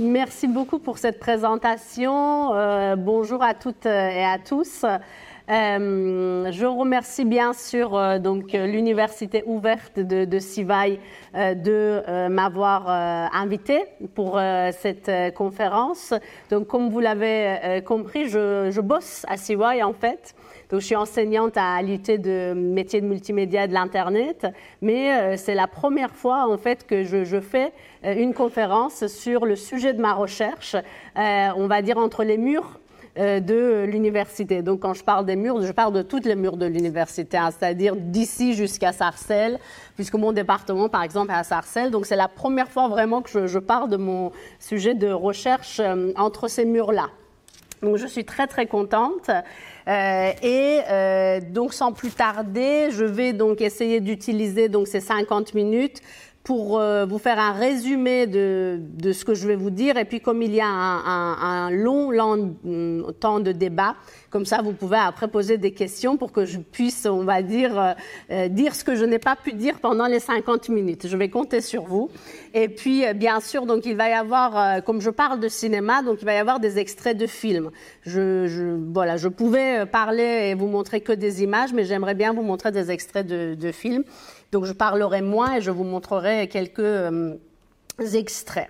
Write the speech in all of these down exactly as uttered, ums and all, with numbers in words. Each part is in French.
Merci beaucoup pour cette présentation. Euh, bonjour à toutes et à tous. Euh, je remercie bien sûr euh, donc l'Université ouverte de, de Sivaï euh, de euh, m'avoir euh, invité pour euh, cette euh, conférence. Donc, comme vous l'avez euh, compris, je, je bosse à Sivaï en fait. Donc, je suis enseignante à l'U T de métiers de multimédia et de l'Internet, mais euh, c'est la première fois en fait que je, je fais euh, une conférence sur le sujet de ma recherche, euh, on va dire entre les murs euh, de l'université. Donc, quand je parle des murs, je parle de toutes les murs de l'université, hein, c'est-à-dire d'ici jusqu'à Sarcelles, puisque mon département, par exemple, est à Sarcelles. Donc, c'est la première fois vraiment que je, je parle de mon sujet de recherche euh, entre ces murs-là. Donc, je suis très, très contente. Euh, et euh, donc, sans plus tarder, je vais donc essayer d'utiliser donc ces cinquante minutes pour euh, vous faire un résumé de, de ce que je vais vous dire. Et puis, comme il y a un, un, un long, long temps de débat, comme ça, vous pouvez après poser des questions pour que je puisse, on va dire, euh, dire ce que je n'ai pas pu dire pendant les cinquante minutes. Je vais compter sur vous. Et puis, euh, bien sûr, donc il va y avoir, euh, comme je parle de cinéma, donc il va y avoir des extraits de films. Je, je, voilà, je pouvais parler et vous montrer que des images, mais j'aimerais bien vous montrer des extraits de, de films. Donc, je parlerai moins et je vous montrerai quelques euh, extraits.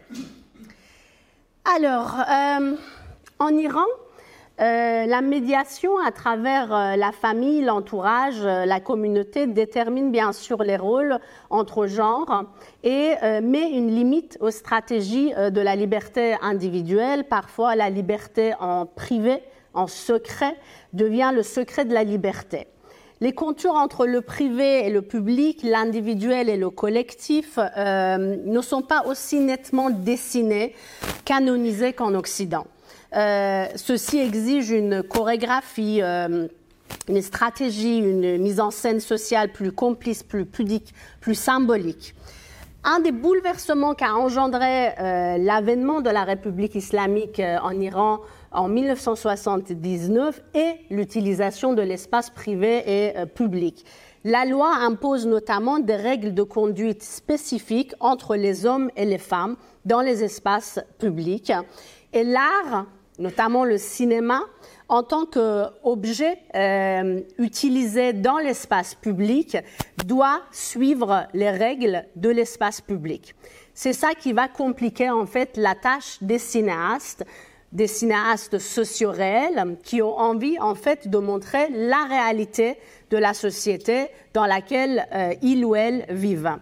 Alors, euh, en Iran, euh, la médiation à travers euh, la famille, l'entourage, euh, la communauté détermine bien sûr les rôles entre genres et euh, met une limite aux stratégies euh, de la liberté individuelle. Parfois, la liberté en privé, en secret, devient le secret de la liberté. Les contours entre le privé et le public, l'individuel et le collectif euh, ne sont pas aussi nettement dessinés, canonisés qu'en Occident. Euh, ceci exige une chorégraphie, euh, une stratégie, une mise en scène sociale plus complice, plus pudique, plus symbolique. Un des bouleversements qu'a engendré euh, l'avènement de la République islamique euh, en Iran en mille neuf cent soixante-dix-neuf est l'utilisation de l'espace privé et euh, public. La loi impose notamment des règles de conduite spécifiques entre les hommes et les femmes dans les espaces publics. Et l'art, notamment le cinéma, en tant qu'objet euh, utilisé dans l'espace public, doit suivre les règles de l'espace public. C'est ça qui va compliquer en fait la tâche des cinéastes, des cinéastes socio-réels qui ont envie en fait de montrer la réalité de la société dans laquelle euh, ils ou elles vivent.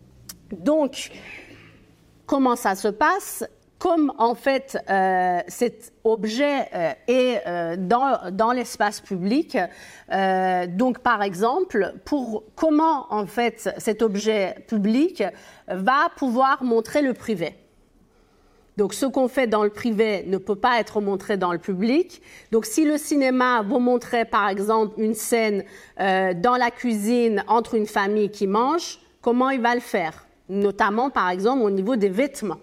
Donc, comment ça se passe ? Comme en fait euh, cet objet euh, est euh, dans, dans l'espace public, euh, donc par exemple, pour comment en fait cet objet public va pouvoir montrer le privé. Donc ce qu'on fait dans le privé ne peut pas être montré dans le public. Donc si le cinéma vous montrait par exemple une scène euh, dans la cuisine entre une famille qui mange, comment il va le faire ? Notamment par exemple au niveau des vêtements.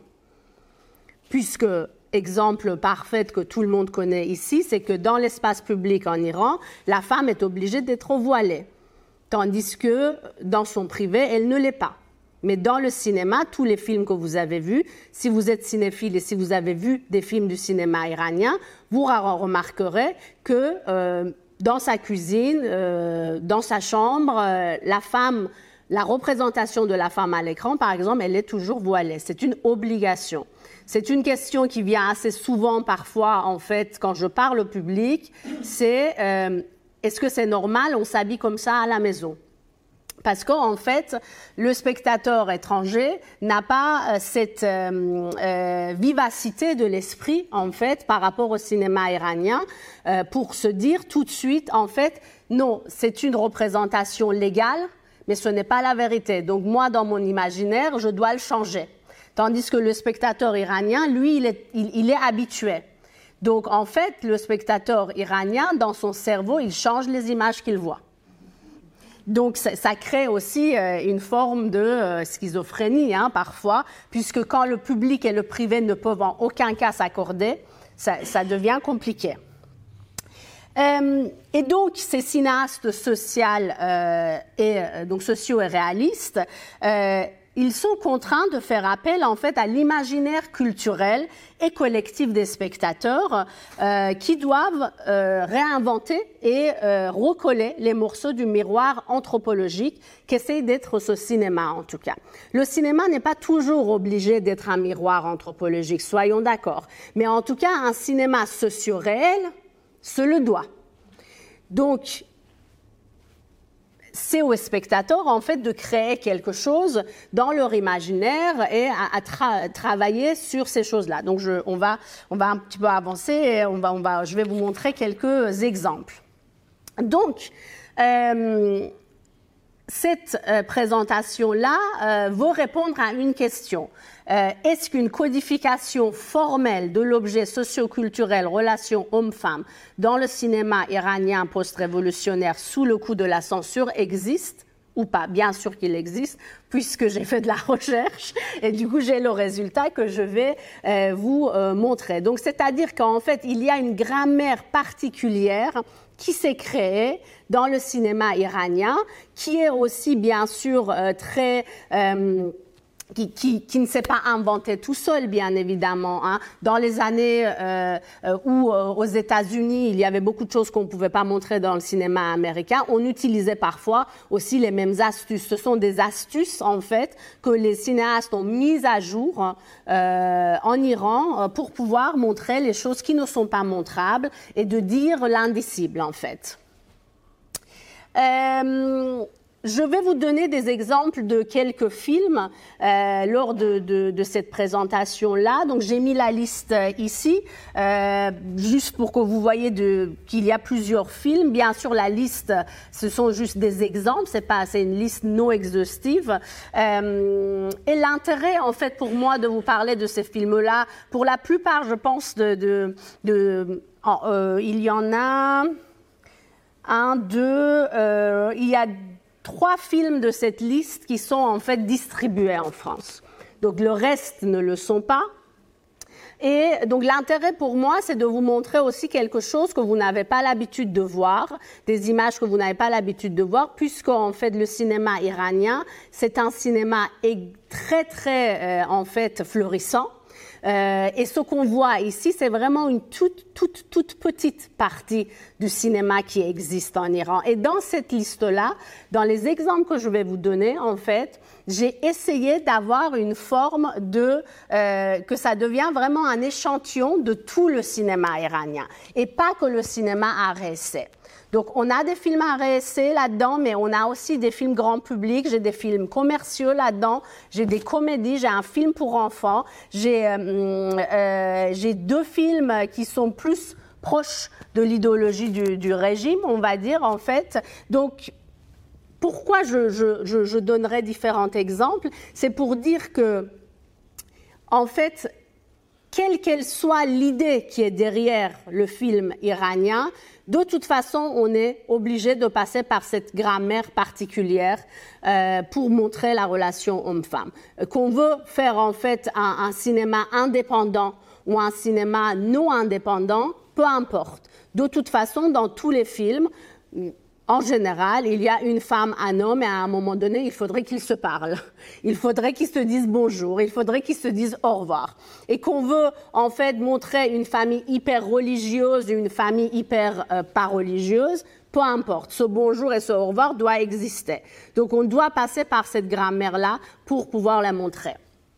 Puisque, exemple parfait que tout le monde connaît ici, c'est que dans l'espace public en Iran, la femme est obligée d'être voilée, tandis que dans son privé, elle ne l'est pas. Mais dans le cinéma, tous les films que vous avez vus, si vous êtes cinéphile et si vous avez vu des films du cinéma iranien, vous remarquerez que euh, dans sa cuisine, euh, dans sa chambre, euh, la femme, la représentation de la femme à l'écran, par exemple, elle est toujours voilée. C'est une obligation. C'est une question qui vient assez souvent parfois, en fait, quand je parle au public, c'est euh, est-ce que c'est normal, on s'habille comme ça à la maison ? Parce qu'en fait, le spectateur étranger n'a pas euh, cette euh, euh, vivacité de l'esprit, en fait, par rapport au cinéma iranien, euh, pour se dire tout de suite, en fait, non, c'est une représentation légale, mais ce n'est pas la vérité. Donc moi, dans mon imaginaire, je dois le changer. Tandis que le spectateur iranien, lui, il est, il, il est habitué. Donc, en fait, le spectateur iranien, dans son cerveau, il change les images qu'il voit. Donc, ça, ça crée aussi euh, une forme de euh, schizophrénie, hein, parfois, puisque quand le public et le privé ne peuvent en aucun cas s'accorder, ça, ça devient compliqué. Euh, et donc, ces cinéastes sociaux euh, et, euh, donc sociaux et réalistes, euh, ils sont contraints de faire appel en fait à l'imaginaire culturel et collectif des spectateurs euh, qui doivent euh, réinventer et euh, recoller les morceaux du miroir anthropologique qu'essaie d'être ce cinéma en tout cas. Le cinéma n'est pas toujours obligé d'être un miroir anthropologique, soyons d'accord, mais en tout cas un cinéma socio-réel se le doit. Donc, c'est aux spectateurs, en fait, de créer quelque chose dans leur imaginaire et à, à tra travailler sur ces choses-là. Donc, je, on, va, on va un petit peu avancer et on va, on va, je vais vous montrer quelques exemples. Donc, euh, cette euh, présentation-là euh, veut répondre à une question. Euh, est-ce qu'une codification formelle de l'objet socio-culturel relation homme-femme dans le cinéma iranien post-révolutionnaire sous le coup de la censure existe ou pas? Bien sûr qu'il existe, puisque j'ai fait de la recherche et du coup j'ai le résultat que je vais euh, vous euh, montrer. Donc c'est-à-dire qu'en fait il y a une grammaire particulière qui s'est créée dans le cinéma iranien, qui est aussi bien sûr euh, très... Euh, Qui, qui, qui ne s'est pas inventé tout seul, bien évidemment. Hein. Dans les années euh, où, euh, aux États-Unis, il y avait beaucoup de choses qu'on ne pouvait pas montrer dans le cinéma américain, on utilisait parfois aussi les mêmes astuces. Ce sont des astuces, en fait, que les cinéastes ont mises à jour euh, en Iran pour pouvoir montrer les choses qui ne sont pas montrables et de dire l'indicible, en fait. Euh, Je vais vous donner des exemples de quelques films euh, lors de, de, de cette présentation-là. Donc, j'ai mis la liste ici, euh, juste pour que vous voyez qu'il y a plusieurs films. Bien sûr, la liste, ce sont juste des exemples, c'est pas, c'est une liste non exhaustive. Euh, et l'intérêt, en fait, pour moi, de vous parler de ces films-là, pour la plupart, je pense, de, de, de oh, euh, il y en a un, deux, euh, il y a trois films de cette liste qui sont en fait distribués en France. Donc le reste ne le sont pas. Et donc l'intérêt pour moi, c'est de vous montrer aussi quelque chose que vous n'avez pas l'habitude de voir, des images que vous n'avez pas l'habitude de voir, puisque en fait le cinéma iranien, c'est un cinéma très très euh, en fait fleurissant. Euh, et ce qu'on voit ici, c'est vraiment une toute, toute, toute petite partie du cinéma qui existe en Iran. Et dans cette liste-là, dans les exemples que je vais vous donner, en fait, j'ai essayé d'avoir une forme de... Euh, que ça devient vraiment un échantillon de tout le cinéma iranien, et pas que le cinéma art et essai. Donc, on a des films art et essai là-dedans, mais on a aussi des films grand public, j'ai des films commerciaux là-dedans, j'ai des comédies, j'ai un film pour enfants, j'ai euh, euh, j'ai deux films qui sont plus proches de l'idéologie du, du régime, on va dire, en fait. Donc, pourquoi je, je, je, je donnerai différents exemples? C'est pour dire que, en fait, quelle qu'elle soit l'idée qui est derrière le film iranien, de toute façon, on est obligé de passer par cette grammaire particulière euh, pour montrer la relation homme-femme. Qu'on veut faire en fait un, un cinéma indépendant ou un cinéma non indépendant, peu importe. De toute façon, dans tous les films, en général, il y a une femme, un homme, et à un moment donné, il faudrait qu'ils se parlent. Il faudrait qu'ils se disent bonjour, il faudrait qu'ils se disent au revoir. Et qu'on veut, en fait, montrer une famille hyper religieuse, une famille hyper euh, pas religieuse, peu importe. Ce bonjour et ce au revoir doit exister. Donc, on doit passer par cette grammaire-là pour pouvoir la montrer.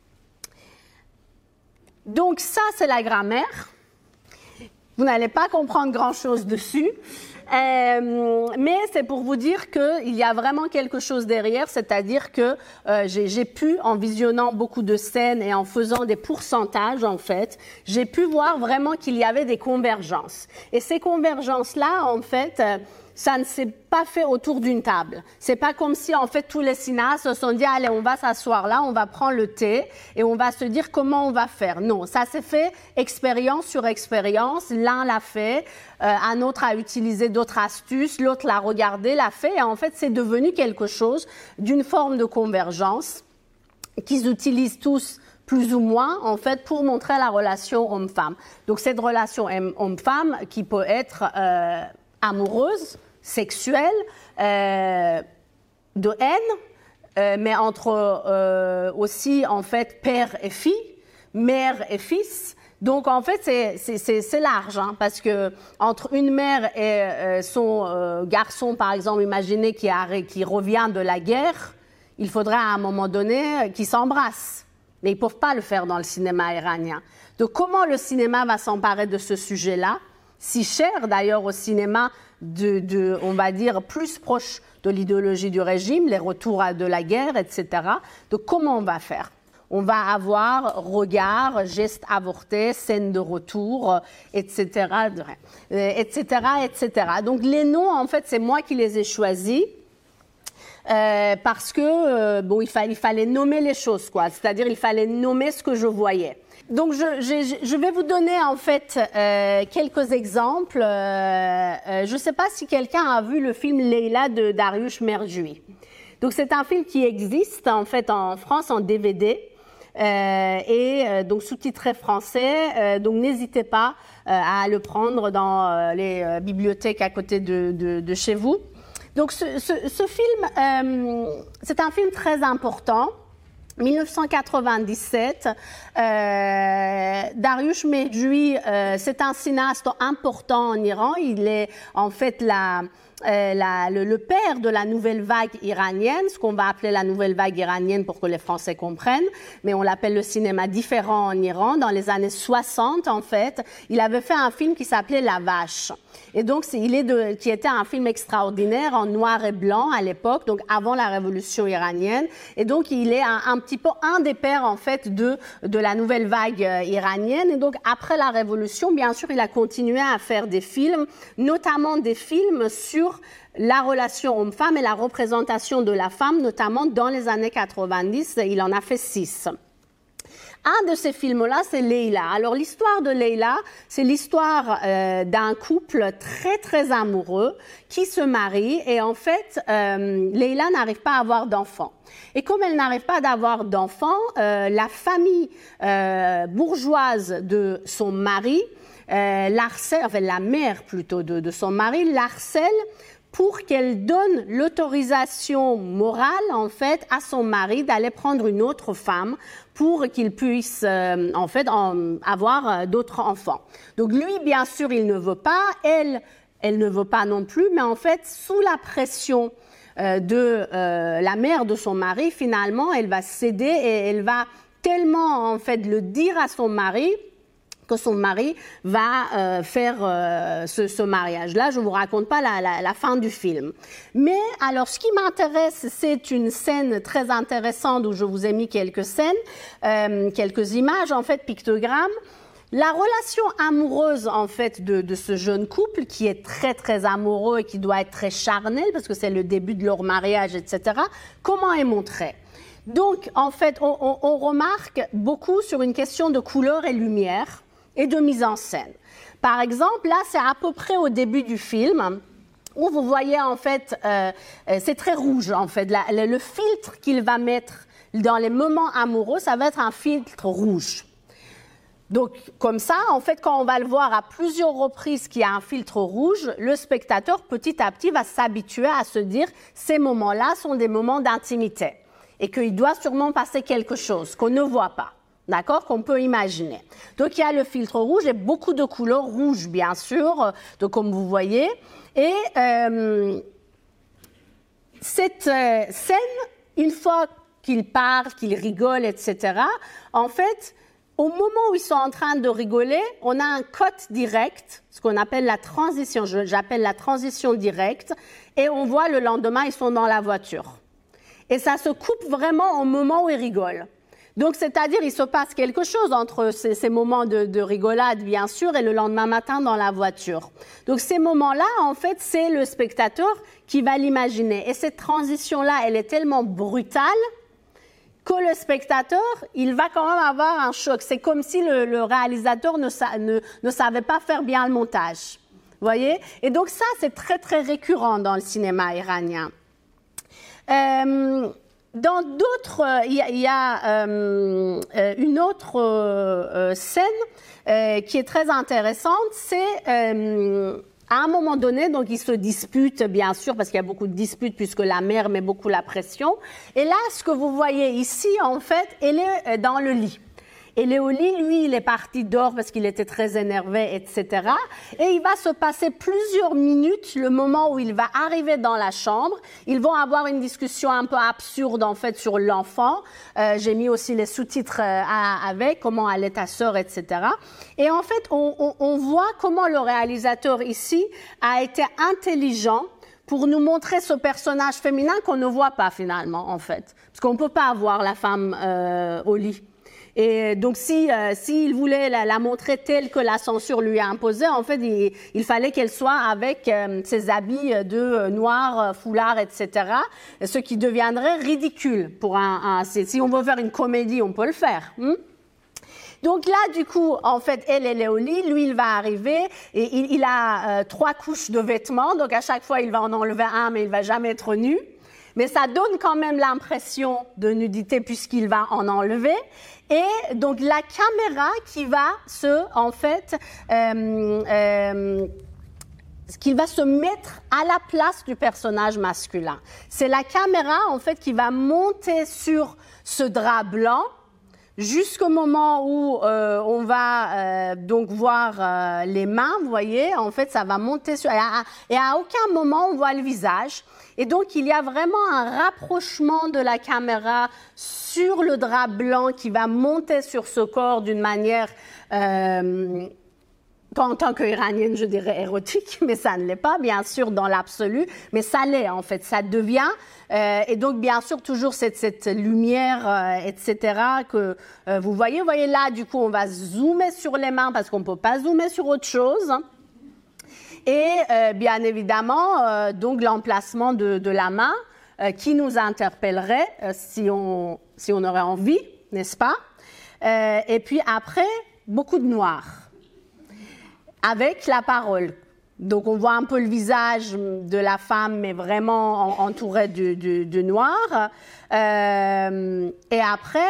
Donc, ça, c'est la grammaire. Vous n'allez pas comprendre grand-chose dessus. Euh, mais c'est pour vous dire qu'il y a vraiment quelque chose derrière, c'est-à-dire que euh, j'ai, j'ai pu, en visionnant beaucoup de scènes et en faisant des pourcentages, en fait, j'ai pu voir vraiment qu'il y avait des convergences. Et ces convergences-là, en fait, euh, ça ne s'est pas fait autour d'une table. C'est pas comme si, en fait, tous les cinéastes se sont dit, allez, on va s'asseoir là, on va prendre le thé et on va se dire comment on va faire. Non, ça s'est fait expérience sur expérience. L'un l'a fait, euh, un autre a utilisé d'autres astuces, l'autre l'a regardé, l'a fait. Et en fait, c'est devenu quelque chose d'une forme de convergence qu'ils utilisent tous plus ou moins, en fait, pour montrer la relation homme-femme. Donc, cette relation homme-femme qui peut être euh, amoureuse, sexuelle, euh, de haine, euh, mais entre euh, aussi, en fait, père et fille, mère et fils. Donc, en fait, c'est large, hein, parce que entre une mère et euh, son euh, garçon, par exemple, imaginez qui, qui revient de la guerre, il faudra à un moment donné qu'ils s'embrassent. Mais ils ne peuvent pas le faire dans le cinéma iranien. Donc, comment le cinéma va s'emparer de ce sujet-là, si cher d'ailleurs au cinéma, de, de, on va dire, plus proche de l'idéologie du régime, les retours à de la guerre, et cetera. Donc, comment on va faire ? On va avoir regard, gestes avortés, scènes de retour, et cetera, et cetera, et cetera. Donc les noms, en fait, c'est moi qui les ai choisis euh, parce que euh, bon, il fallait, il fallait nommer les choses, quoi. C'est-à-dire, il fallait nommer ce que je voyais. Donc je, je, je vais vous donner en fait euh, quelques exemples. Euh, euh, je ne sais pas si quelqu'un a vu le film Leila de Dariush Merjoui. Donc c'est un film qui existe en fait en France en D V D. Euh, et euh, donc sous-titré français, euh, donc n'hésitez pas euh, à le prendre dans euh, les euh, bibliothèques à côté de, de, de chez vous. Donc ce, ce, ce film, euh, c'est un film très important. mille neuf cent quatre-vingt-dix-sept, euh, Dariush Merjoui, euh, c'est un cinéaste important en Iran. Il est en fait la... Euh, la, le, le père de la nouvelle vague iranienne, ce qu'on va appeler la nouvelle vague iranienne pour que les Français comprennent, mais on l'appelle le cinéma différent en Iran. Dans les années soixante, en fait, il avait fait un film qui s'appelait La Vache. Et donc, il est de, qui était un film extraordinaire en noir et blanc à l'époque, donc avant la révolution iranienne. Et donc, il est un, un petit peu un des pères, en fait, de, de la nouvelle vague euh, iranienne. Et donc, après la révolution, bien sûr, il a continué à faire des films, notamment des films sur la relation homme-femme et la représentation de la femme, notamment dans les années quatre-vingt-dix. Il en a fait six. Un de ces films-là, c'est Leila. Alors, l'histoire de Leila, c'est l'histoire euh, d'un couple très, très amoureux qui se marie. Et en fait, euh, Leila n'arrive pas à avoir d'enfants. Et comme elle n'arrive pas à avoir d'enfants, euh, la famille euh, bourgeoise de son mari, euh, l'harcèle, enfin la mère plutôt de, de son mari, l'harcèle pour qu'elle donne l'autorisation morale, en fait, à son mari d'aller prendre une autre femme pour qu'il puisse, euh, en fait, en, avoir euh, d'autres enfants. Donc lui, bien sûr, il ne veut pas, elle, elle ne veut pas non plus, mais en fait, sous la pression euh, de euh, la mère de son mari, finalement, elle va céder et elle va tellement, en fait, le dire à son mari que son mari va euh, faire euh, ce, ce mariage-là. Je ne vous raconte pas la, la, la fin du film. Mais alors, ce qui m'intéresse, c'est une scène très intéressante où je vous ai mis quelques scènes, euh, quelques images, en fait, pictogrammes. La relation amoureuse, en fait, de, de ce jeune couple qui est très, très amoureux et qui doit être très charnel parce que c'est le début de leur mariage, et cetera. Comment est montrée? Donc, en fait, on, on, on remarque beaucoup sur une question de couleur et lumière et de mise en scène. Par exemple, là, c'est à peu près au début du film où vous voyez, en fait, euh, c'est très rouge, en fait. La, le, le filtre qu'il va mettre dans les moments amoureux, ça va être un filtre rouge. Donc, comme ça, en fait, quand on va le voir à plusieurs reprises qu'il y a un filtre rouge, le spectateur, petit à petit, va s'habituer à se dire ces moments-là sont des moments d'intimité et qu'il doit sûrement passer quelque chose qu'on ne voit pas. D'accord, qu'on peut imaginer. Donc, il y a le filtre rouge et beaucoup de couleurs rouges, bien sûr, de, comme vous voyez. Et euh, cette euh, scène, une fois qu'ils parlent, qu'ils rigolent, et cetera, en fait, au moment où ils sont en train de rigoler, on a un cut direct, ce qu'on appelle la transition, j'appelle la transition directe, et on voit le lendemain, ils sont dans la voiture. Et ça se coupe vraiment au moment où ils rigolent. Donc, c'est-à-dire, il se passe quelque chose entre ces, ces moments de, de rigolade, bien sûr, et le lendemain matin dans la voiture. Donc, ces moments-là, en fait, c'est le spectateur qui va l'imaginer. Et cette transition-là, elle est tellement brutale que le spectateur, il va quand même avoir un choc. C'est comme si le, le réalisateur ne, ne, ne savait pas faire bien le montage. Vous voyez? Et donc, ça, c'est très, très récurrent dans le cinéma iranien. Euh, Dans d'autres, il y a, il y a euh, une autre euh, scène euh, qui est très intéressante, c'est euh, À un moment donné, donc ils se disputent, bien sûr, parce qu'il y a beaucoup de disputes puisque la mère met beaucoup la pression. Et là, ce que vous voyez ici, en fait, elle est dans le lit. Et Léoli, lui, il est parti dehors parce qu'il était très énervé, et cetera. Et il va se passer plusieurs minutes, le moment où il va arriver dans la chambre. Ils vont avoir une discussion un peu absurde, en fait, sur l'enfant. Euh, j'ai mis aussi les sous-titres euh, avec, comment allait ta sœur, et cetera. Et en fait, on, on, on voit comment le réalisateur ici a été intelligent pour nous montrer ce personnage féminin qu'on ne voit pas finalement, en fait. Parce qu'on ne peut pas voir la femme euh, au lit. Et donc, si euh, s'il voulait la, la montrer telle que la censure lui a imposée, en fait, il, il fallait qu'elle soit avec euh, ses habits de euh, noir, foulard, et cetera, ce qui deviendrait ridicule pour un... un si on veut faire une comédie, on peut le faire. Hein? Donc là, du coup, en fait, elle, elle est au lit, lui, il va arriver, et il, il a euh, trois couches de vêtements, donc à chaque fois, il va en enlever un, mais il va jamais être nu. Mais ça donne quand même l'impression de nudité puisqu'il va en enlever. Et donc la caméra qui va se, en fait, euh, euh, qui va se mettre à la place du personnage masculin. C'est la caméra, en fait, qui va monter sur ce drap blanc jusqu'au moment où euh, on va euh, donc voir euh, les mains, vous voyez, en fait, ça va monter sur... Et à, et à aucun moment, on voit le visage. Et donc, il y a vraiment un rapprochement de la caméra sur le drap blanc qui va monter sur ce corps d'une manière, euh, en tant qu'iranienne, je dirais érotique, mais ça ne l'est pas, bien sûr, dans l'absolu, mais ça l'est, en fait, ça devient. Euh, et donc, bien sûr, toujours cette, cette lumière, euh, et cetera, que euh, vous voyez. Vous voyez là, du coup, on va zoomer sur les mains parce qu'on ne peut pas zoomer sur autre chose. Et euh, bien évidemment, euh, donc l'emplacement de, de la main euh, qui nous interpellerait euh, si, on, si on aurait envie, n'est-ce pas? euh, Et puis après, beaucoup de noir, avec la parole. Donc on voit un peu le visage de la femme, mais vraiment en, entouré de, de, de noir. Euh, et après,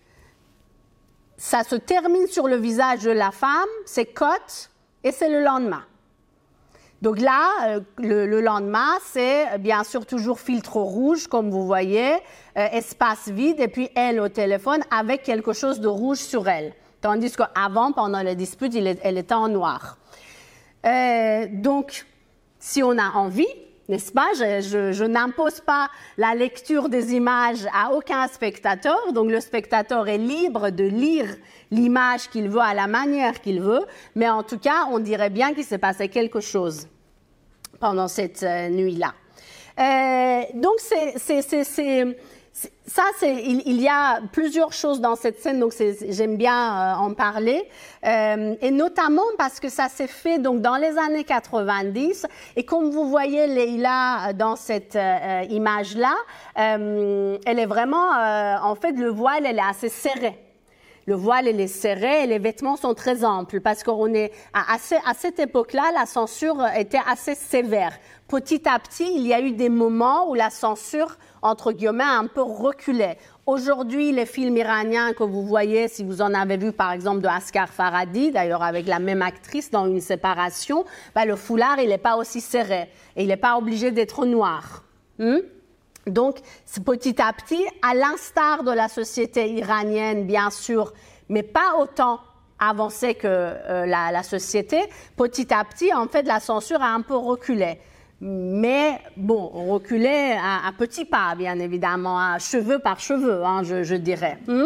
ça se termine sur le visage de la femme, c'est cut, et c'est le lendemain. Donc là, le, le lendemain, c'est bien sûr toujours filtre rouge, comme vous voyez, euh, espace vide, et puis elle au téléphone avec quelque chose de rouge sur elle. Tandis qu'avant, pendant la dispute, il est, elle était en noir. Euh, donc, si on a envie, n'est-ce pas, je, je, je n'impose pas la lecture des images à aucun spectateur, donc le spectateur est libre de lire l'image qu'il veut à la manière qu'il veut, mais en tout cas, on dirait bien qu'il s'est passé quelque chose pendant cette euh, nuit-là. Euh, donc, c'est, c'est, c'est, c'est, ça, c'est, il, il y a plusieurs choses dans cette scène, donc c'est, j'aime bien euh, en parler, euh, et notamment parce que ça s'est fait donc dans les années quatre-vingt-dix, et comme vous voyez Leïla dans cette euh, image-là, euh, elle est vraiment, euh, en fait, le voile, elle est assez serrée. Le voile, elle est serré et les vêtements sont très amples parce qu'on est à, assez, à cette époque-là, la censure était assez sévère. Petit à petit, il y a eu des moments où la censure, entre guillemets, a un peu reculé. Aujourd'hui, les films iraniens que vous voyez, si vous en avez vu par exemple de Asghar Farhadi, d'ailleurs avec la même actrice dans Une séparation, ben, le foulard, il n'est pas aussi serré et il n'est pas obligé d'être noir. Hmm? Donc, c'est petit à petit, à l'instar de la société iranienne, bien sûr, mais pas autant avancée que euh, la, la société, petit à petit, en fait, la censure a un peu reculé. Mais, bon, reculé à, à petits pas, bien évidemment, à cheveu par cheveu, hein, je, je dirais. Hmm?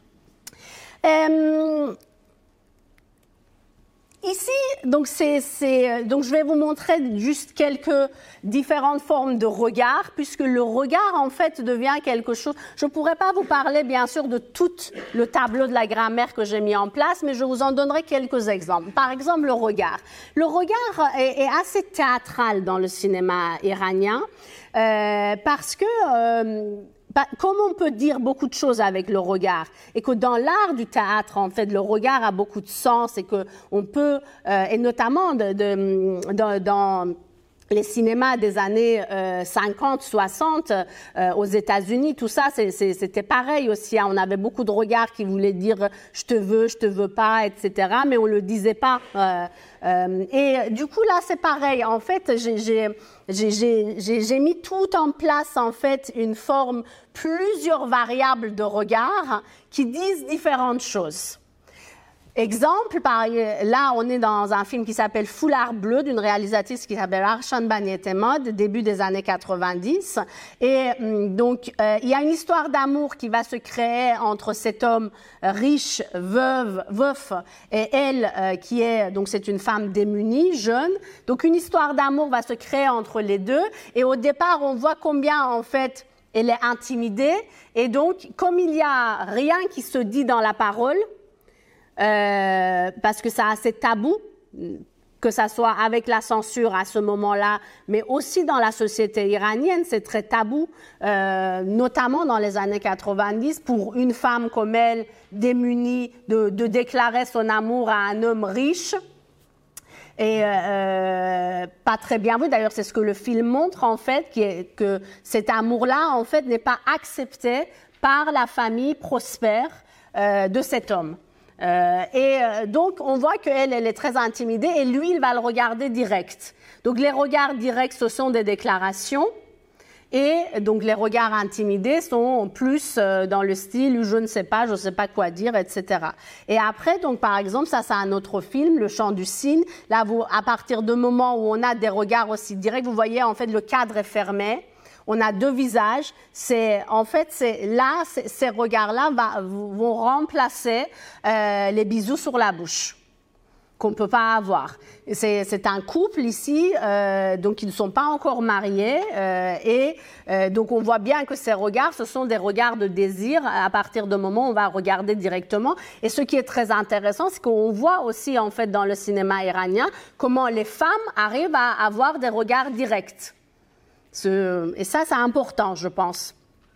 Euh, Ici, donc, c'est, c'est, donc je vais vous montrer juste quelques différentes formes de regard, puisque le regard, en fait, devient quelque chose... Je ne pourrais pas vous parler, bien sûr, de tout le tableau de la grammaire que j'ai mis en place, mais je vous en donnerai quelques exemples. Par exemple, le regard. Le regard est, est assez théâtral dans le cinéma iranien, euh, parce que... Euh, Bah, comme on peut dire beaucoup de choses avec le regard, et que dans l'art du théâtre, en fait, le regard a beaucoup de sens, et que on peut, euh, et notamment de, de, de, dans les cinémas des années euh, cinquante, soixante euh, aux États-Unis, tout ça, c'était pareil aussi. Hein. On avait beaucoup de regards qui voulaient dire « je te veux, je te veux pas », et cetera. Mais on le disait pas. Euh, euh, et du coup, là, c'est pareil. En fait, j'ai mis tout en place, en fait, une forme, plusieurs variables de regard qui disent différentes choses. Exemple, par, là, on est dans un film qui s'appelle Foulard bleu, d'une réalisatrice qui s'appelle Arshan Baniettemod, début des années quatre-vingt-dix. Et donc, euh, il y a une histoire d'amour qui va se créer entre cet homme riche, veuve, veuf, et elle, euh, qui est, donc c'est une femme démunie, jeune. Donc, une histoire d'amour va se créer entre les deux. Et au départ, on voit combien, en fait, elle est intimidée. Et donc, comme il n'y a rien qui se dit dans la parole, Euh, parce que c'est assez tabou, que ça soit avec la censure à ce moment-là, mais aussi dans la société iranienne, c'est très tabou, euh, notamment dans les années quatre-vingt-dix, pour une femme comme elle, démunie, de, de déclarer son amour à un homme riche. Et euh, pas très bien vu, d'ailleurs c'est ce que le film montre en fait, qui est, que cet amour-là en fait n'est pas accepté par la famille prospère euh, de cet homme. Euh, et euh, donc, on voit qu'elle, elle est très intimidée et lui, il va le regarder direct. Donc, les regards directs, ce sont des déclarations et donc les regards intimidés sont plus euh, dans le style « je ne sais pas, je ne sais pas quoi dire », et cetera. Et après, donc par exemple, ça c'est un autre film, Le Chant du cygne. Là, vous, à partir du moment où on a des regards aussi directs, vous voyez en fait le cadre est fermé. On a deux visages. C'est en fait, c'est là, ces regards-là vont remplacer euh, les bisous sur la bouche qu'on ne peut pas avoir. C'est un couple ici, euh, donc ils ne sont pas encore mariés, euh, et euh, donc on voit bien que ces regards, ce sont des regards de désir à partir du moment où on va regarder directement. Et ce qui est très intéressant, c'est qu'on voit aussi en fait dans le cinéma iranien comment les femmes arrivent à avoir des regards directs. Ce, et ça, c'est important, je pense.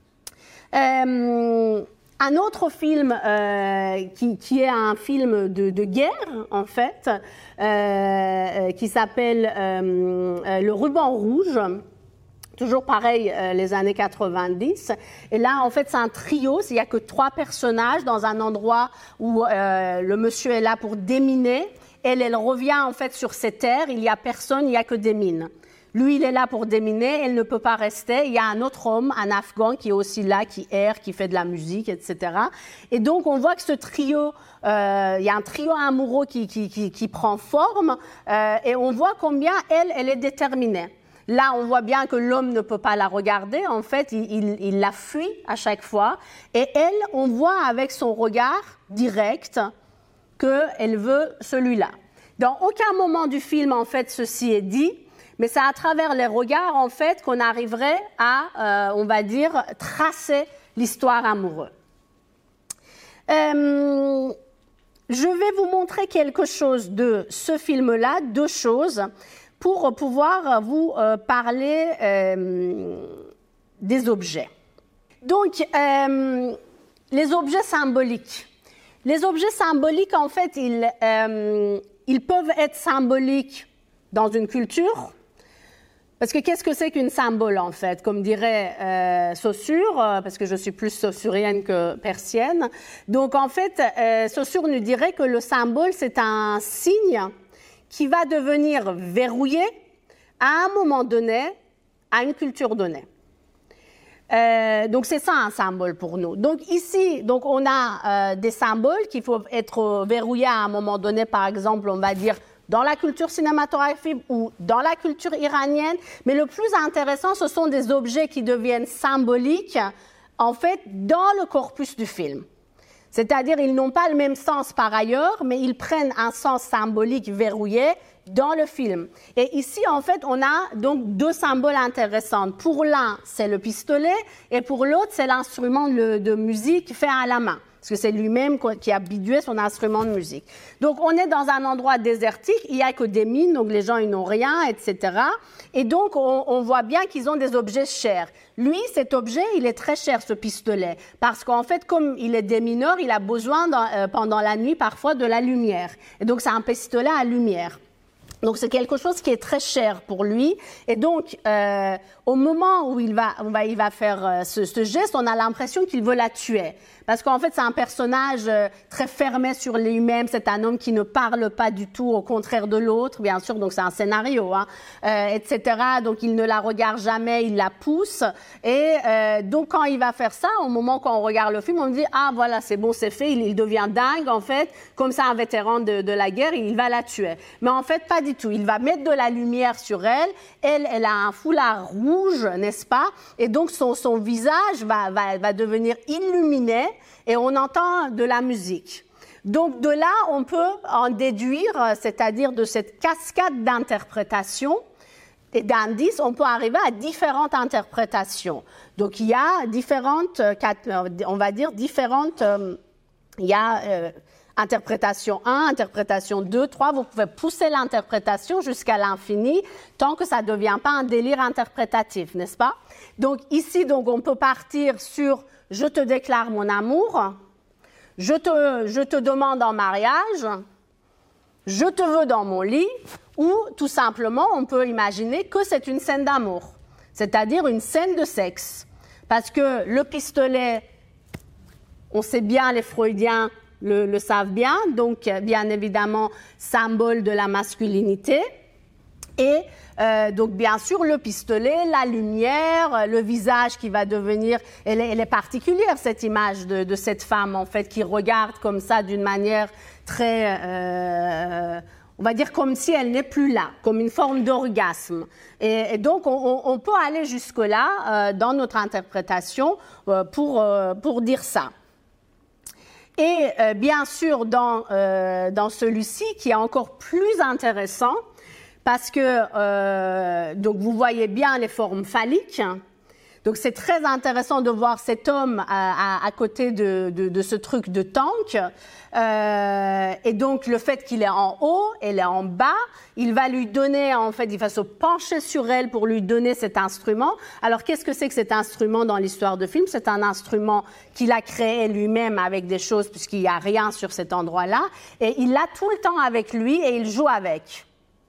Euh, un autre film euh, qui, qui est un film de, de guerre, en fait, euh, qui s'appelle euh, Le Ruban rouge. Toujours pareil, euh, les années quatre-vingt-dix. Et là, en fait, c'est un trio. Il n'y a que trois personnages dans un endroit où euh, le monsieur est là pour déminer. Elle, elle revient, en fait, sur ses terres. Il n'y a personne, il n'y a que des mines. Lui, il est là pour déminer, elle ne peut pas rester. Il y a un autre homme, un Afghan, qui est aussi là, qui erre, qui fait de la musique, et cetera. Et donc, on voit que ce trio, euh, il y a un trio amoureux qui, qui, qui, qui prend forme, euh, et on voit combien elle, elle est déterminée. Là, on voit bien que l'homme ne peut pas la regarder. En fait, il, il, il la fuit à chaque fois. Et elle, on voit avec son regard direct qu'elle veut celui-là. Dans aucun moment du film, en fait, ceci est dit. Mais c'est à travers les regards, en fait, qu'on arriverait à, euh, on va dire, tracer l'histoire amoureuse. Euh, je vais vous montrer quelque chose de ce film-là, deux choses, pour pouvoir vous euh, parler euh, des objets. Donc, euh, les objets symboliques. Les objets symboliques, en fait, ils, euh, ils peuvent être symboliques dans une culture. Parce que qu'est-ce que c'est qu'une symbole, en fait? Comme dirait euh, Saussure, euh, parce que je suis plus saussurienne que persienne. Donc, en fait, euh, Saussure nous dirait que le symbole, c'est un signe qui va devenir verrouillé à un moment donné, à une culture donnée. Euh, donc, c'est ça un symbole pour nous. Donc, ici, donc, on a euh, des symboles qui peuvent être verrouillés à un moment donné, par exemple, on va dire dans la culture cinématographique ou dans la culture iranienne. Mais le plus intéressant, ce sont des objets qui deviennent symboliques, en fait, dans le corpus du film. C'est-à-dire, ils n'ont pas le même sens par ailleurs, mais ils prennent un sens symbolique verrouillé dans le film. Et ici, en fait, on a donc deux symboles intéressants. Pour l'un, c'est le pistolet, et pour l'autre, c'est l'instrument de, de musique fait à la main. Parce que c'est lui-même qui a bidoué son instrument de musique. Donc, on est dans un endroit désertique, il n'y a que des mines, donc les gens, ils n'ont rien, et cetera. Et donc, on, on voit bien qu'ils ont des objets chers. Lui, cet objet, il est très cher, ce pistolet, parce qu'en fait, comme il est démineur, il a besoin, dans, euh, pendant la nuit, parfois, de la lumière. Et donc, c'est un pistolet à lumière. Donc c'est quelque chose qui est très cher pour lui. Et donc, euh, au moment où il va, il va faire euh, ce, ce geste, on a l'impression qu'il veut la tuer. Parce qu'en fait, c'est un personnage euh, très fermé sur lui-même. C'est un homme qui ne parle pas du tout, au contraire de l'autre, bien sûr. Donc c'est un scénario, hein, euh, et cetera. Donc il ne la regarde jamais, il la pousse. Et euh, donc quand il va faire ça, au moment quand on regarde le film, on dit ah voilà, c'est bon, c'est fait. Il, il devient dingue en fait, comme ça un vétéran de, de la guerre, il va la tuer. Mais en fait, pas du tout. Il va mettre de la lumière sur elle. Elle, elle a un foulard rouge, n'est-ce pas? Et donc son, son visage va, va, va devenir illuminé. Et on entend de la musique. Donc de là, on peut en déduire, c'est-à-dire de cette cascade d'interprétations et d'indices, on peut arriver à différentes interprétations. Donc il y a différentes, on va dire différentes, il y a euh, interprétation un, interprétation deux, trois, vous pouvez pousser l'interprétation jusqu'à l'infini tant que ça ne devient pas un délire interprétatif, n'est-ce pas? Donc ici, donc, on peut partir sur « je te déclare mon amour »,« je te, je te demande en mariage »,« je te veux dans mon lit », ou tout simplement, on peut imaginer que c'est une scène d'amour, c'est-à-dire une scène de sexe. Parce que le pistolet, on sait bien, les Freudiens le, le savent bien, donc bien évidemment, symbole de la masculinité. Et euh, donc bien sûr le pistolet, la lumière, le visage qui va devenir, elle est, elle est particulière cette image de, de cette femme en fait qui regarde comme ça d'une manière très, euh, on va dire comme si elle n'est plus là, comme une forme d'orgasme. Et, et donc on, on peut aller jusque là euh, dans notre interprétation euh, pour euh, pour dire ça. Et euh, bien sûr dans euh, dans celui-ci qui est encore plus intéressant. Parce que, euh, donc vous voyez bien les formes phalliques. Donc c'est très intéressant de voir cet homme à, à, à côté de, de, de ce truc de tank. Euh, et donc le fait qu'il est en haut, elle est en bas, il va lui donner, en fait, il va se pencher sur elle pour lui donner cet instrument. Alors qu'est-ce que c'est que cet instrument dans l'histoire de film? C'est un instrument qu'il a créé lui-même avec des choses, puisqu'il n'y a rien sur cet endroit-là. Et il l'a tout le temps avec lui et il joue avec.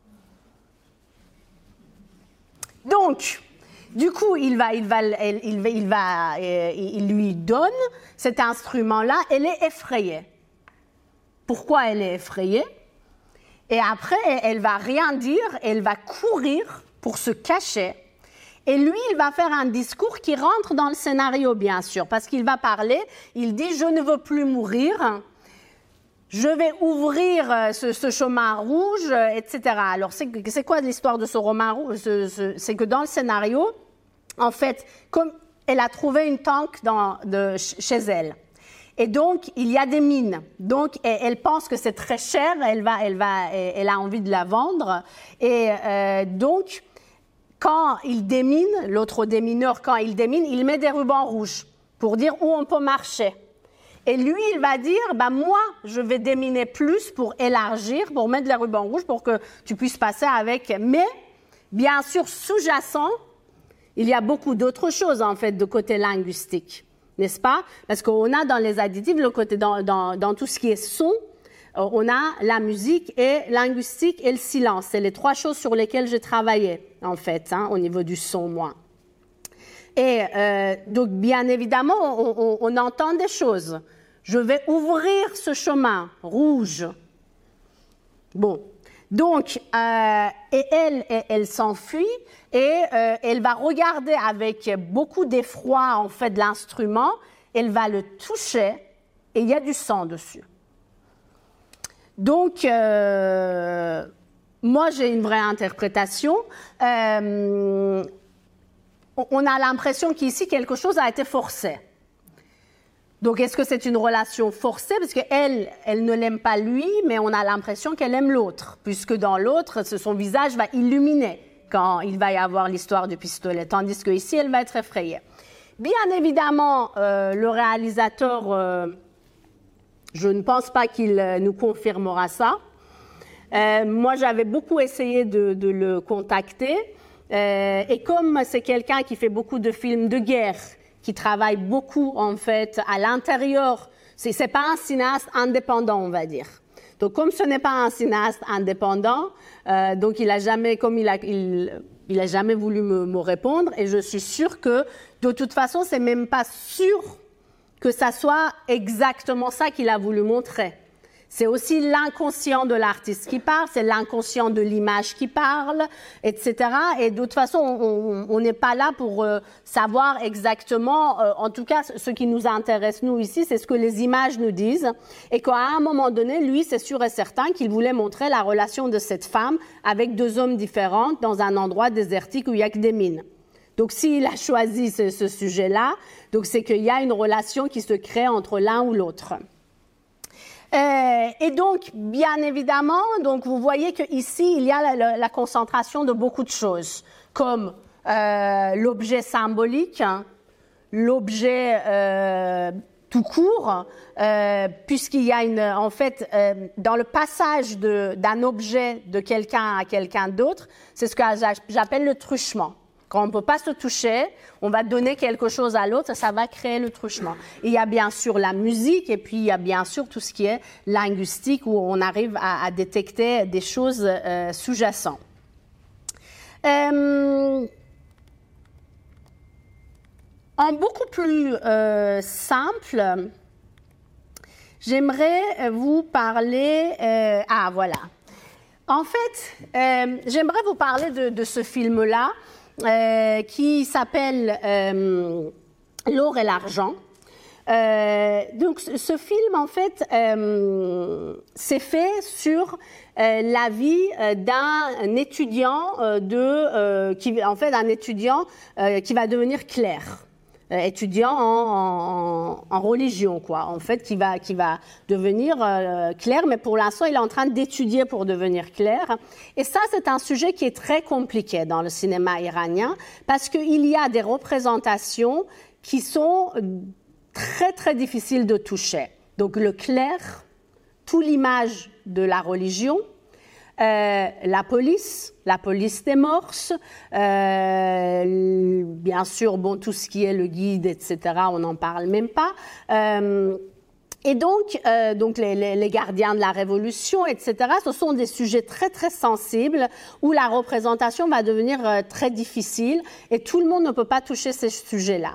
Donc, du coup, il va, il va, il va, il va, il lui donne cet instrument-là. Elle est effrayée. Pourquoi elle est effrayée? Et après, elle va rien dire. Elle va courir pour se cacher. Et lui, il va faire un discours qui rentre dans le scénario, bien sûr, parce qu'il va parler. Il dit: je ne veux plus mourir. Je vais ouvrir ce, ce chemin rouge, et cetera. Alors, c'est quoi l'histoire de ce roman rouge? C'est que dans le scénario, en fait, comme elle a trouvé une tank dans, de, chez elle, et donc il y a des mines. Donc, elle, elle pense que c'est très cher, elle, va, elle, va, elle a envie de la vendre. Et euh, donc, quand il démine, l'autre démineur, quand il démine, il met des rubans rouges pour dire où on peut marcher. Et lui, il va dire, bah, moi, je vais déminer plus pour élargir, pour mettre les rubans rouges, pour que tu puisses passer avec. Mais, bien sûr, sous-jacent, il y a beaucoup d'autres choses, en fait, de côté linguistique, n'est-ce pas? Parce qu'on a dans les additifs, le côté, dans, dans, dans tout ce qui est son, on a la musique et linguistique et le silence. C'est les trois choses sur lesquelles j'ai travaillé, en fait, hein, au niveau du son, moi. Et euh, donc, bien évidemment, on, on, on entend des choses. Je vais ouvrir ce chemin rouge. Bon, donc, euh, et elle, elle, elle s'enfuit et euh, elle va regarder avec beaucoup d'effroi, en fait, l'instrument. Elle va le toucher et il y a du sang dessus. Donc, euh, moi, j'ai une vraie interprétation. Euh, on a l'impression qu'ici, quelque chose a été forcé. Donc, est-ce que c'est une relation forcée? Parce qu'elle, elle ne l'aime pas lui, mais on a l'impression qu'elle aime l'autre, puisque dans l'autre, son visage va illuminer quand il va y avoir l'histoire du pistolet, tandis qu'ici, elle va être effrayée. Bien évidemment, euh, le réalisateur, euh, je ne pense pas qu'il euh, nous confirmera ça. Euh, moi, j'avais beaucoup essayé de, de le contacter. Euh, et comme c'est quelqu'un qui fait beaucoup de films de guerre, qui travaille beaucoup, en fait, à l'intérieur, c'est, c'est pas un cinéaste indépendant, on va dire. Donc, comme ce n'est pas un cinéaste indépendant, euh, donc il a jamais, comme il a, il, il a jamais voulu me, me répondre, et je suis sûre que, de toute façon, c'est même pas sûr que ça soit exactement ça qu'il a voulu montrer. C'est aussi l'inconscient de l'artiste qui parle, c'est l'inconscient de l'image qui parle, et cetera. Et de toute façon, on n'est pas là pour euh, savoir exactement, euh, en tout cas, ce qui nous intéresse, nous, ici, c'est ce que les images nous disent. Et qu'à un moment donné, lui, c'est sûr et certain qu'il voulait montrer la relation de cette femme avec deux hommes différents dans un endroit désertique où il n'y a que des mines. Donc, s'il a choisi ce, ce sujet-là, donc c'est qu'il y a une relation qui se crée entre l'un ou l'autre. Euh, et donc, bien évidemment, donc vous voyez qu'ici, il y a la, la, la concentration de beaucoup de choses, comme euh, l'objet symbolique, hein, l'objet euh, tout court, euh, puisqu'il y a une, en fait, euh, dans le passage de, d'un objet de quelqu'un à quelqu'un d'autre, c'est ce que j'appelle le truchement. Quand on ne peut pas se toucher, on va donner quelque chose à l'autre, ça va créer le truchement. Il y a bien sûr la musique et puis il y a bien sûr tout ce qui est linguistique où on arrive à, à détecter des choses euh, sous-jacentes. Euh, en beaucoup plus euh, simple, j'aimerais vous parler... Euh, ah, voilà. En fait, euh, j'aimerais vous parler de, de ce film-là. Euh, qui s'appelle euh, L'or et l'argent. Euh, donc, ce film, en fait, euh, c'est fait sur euh, la vie euh, d'un étudiant euh, de, euh, qui, en fait, d'un étudiant euh, qui va devenir clerc. Euh, étudiant en, en, en religion, quoi, en fait, qui va, qui va devenir euh, clerc, mais pour l'instant, il est en train d'étudier pour devenir clerc. Et ça, c'est un sujet qui est très compliqué dans le cinéma iranien, parce qu'il y a des représentations qui sont très, très difficiles de toucher. Donc, le clerc, toute l'image de la religion, Euh, la police, la police des mœurs, euh, bien sûr, bon, tout ce qui est le guide, et cetera, on n'en parle même pas. Euh, et donc, euh, donc les, les, les gardiens de la Révolution, et cetera, ce sont des sujets très, très sensibles où la représentation va devenir euh, très difficile et tout le monde ne peut pas toucher ces sujets-là.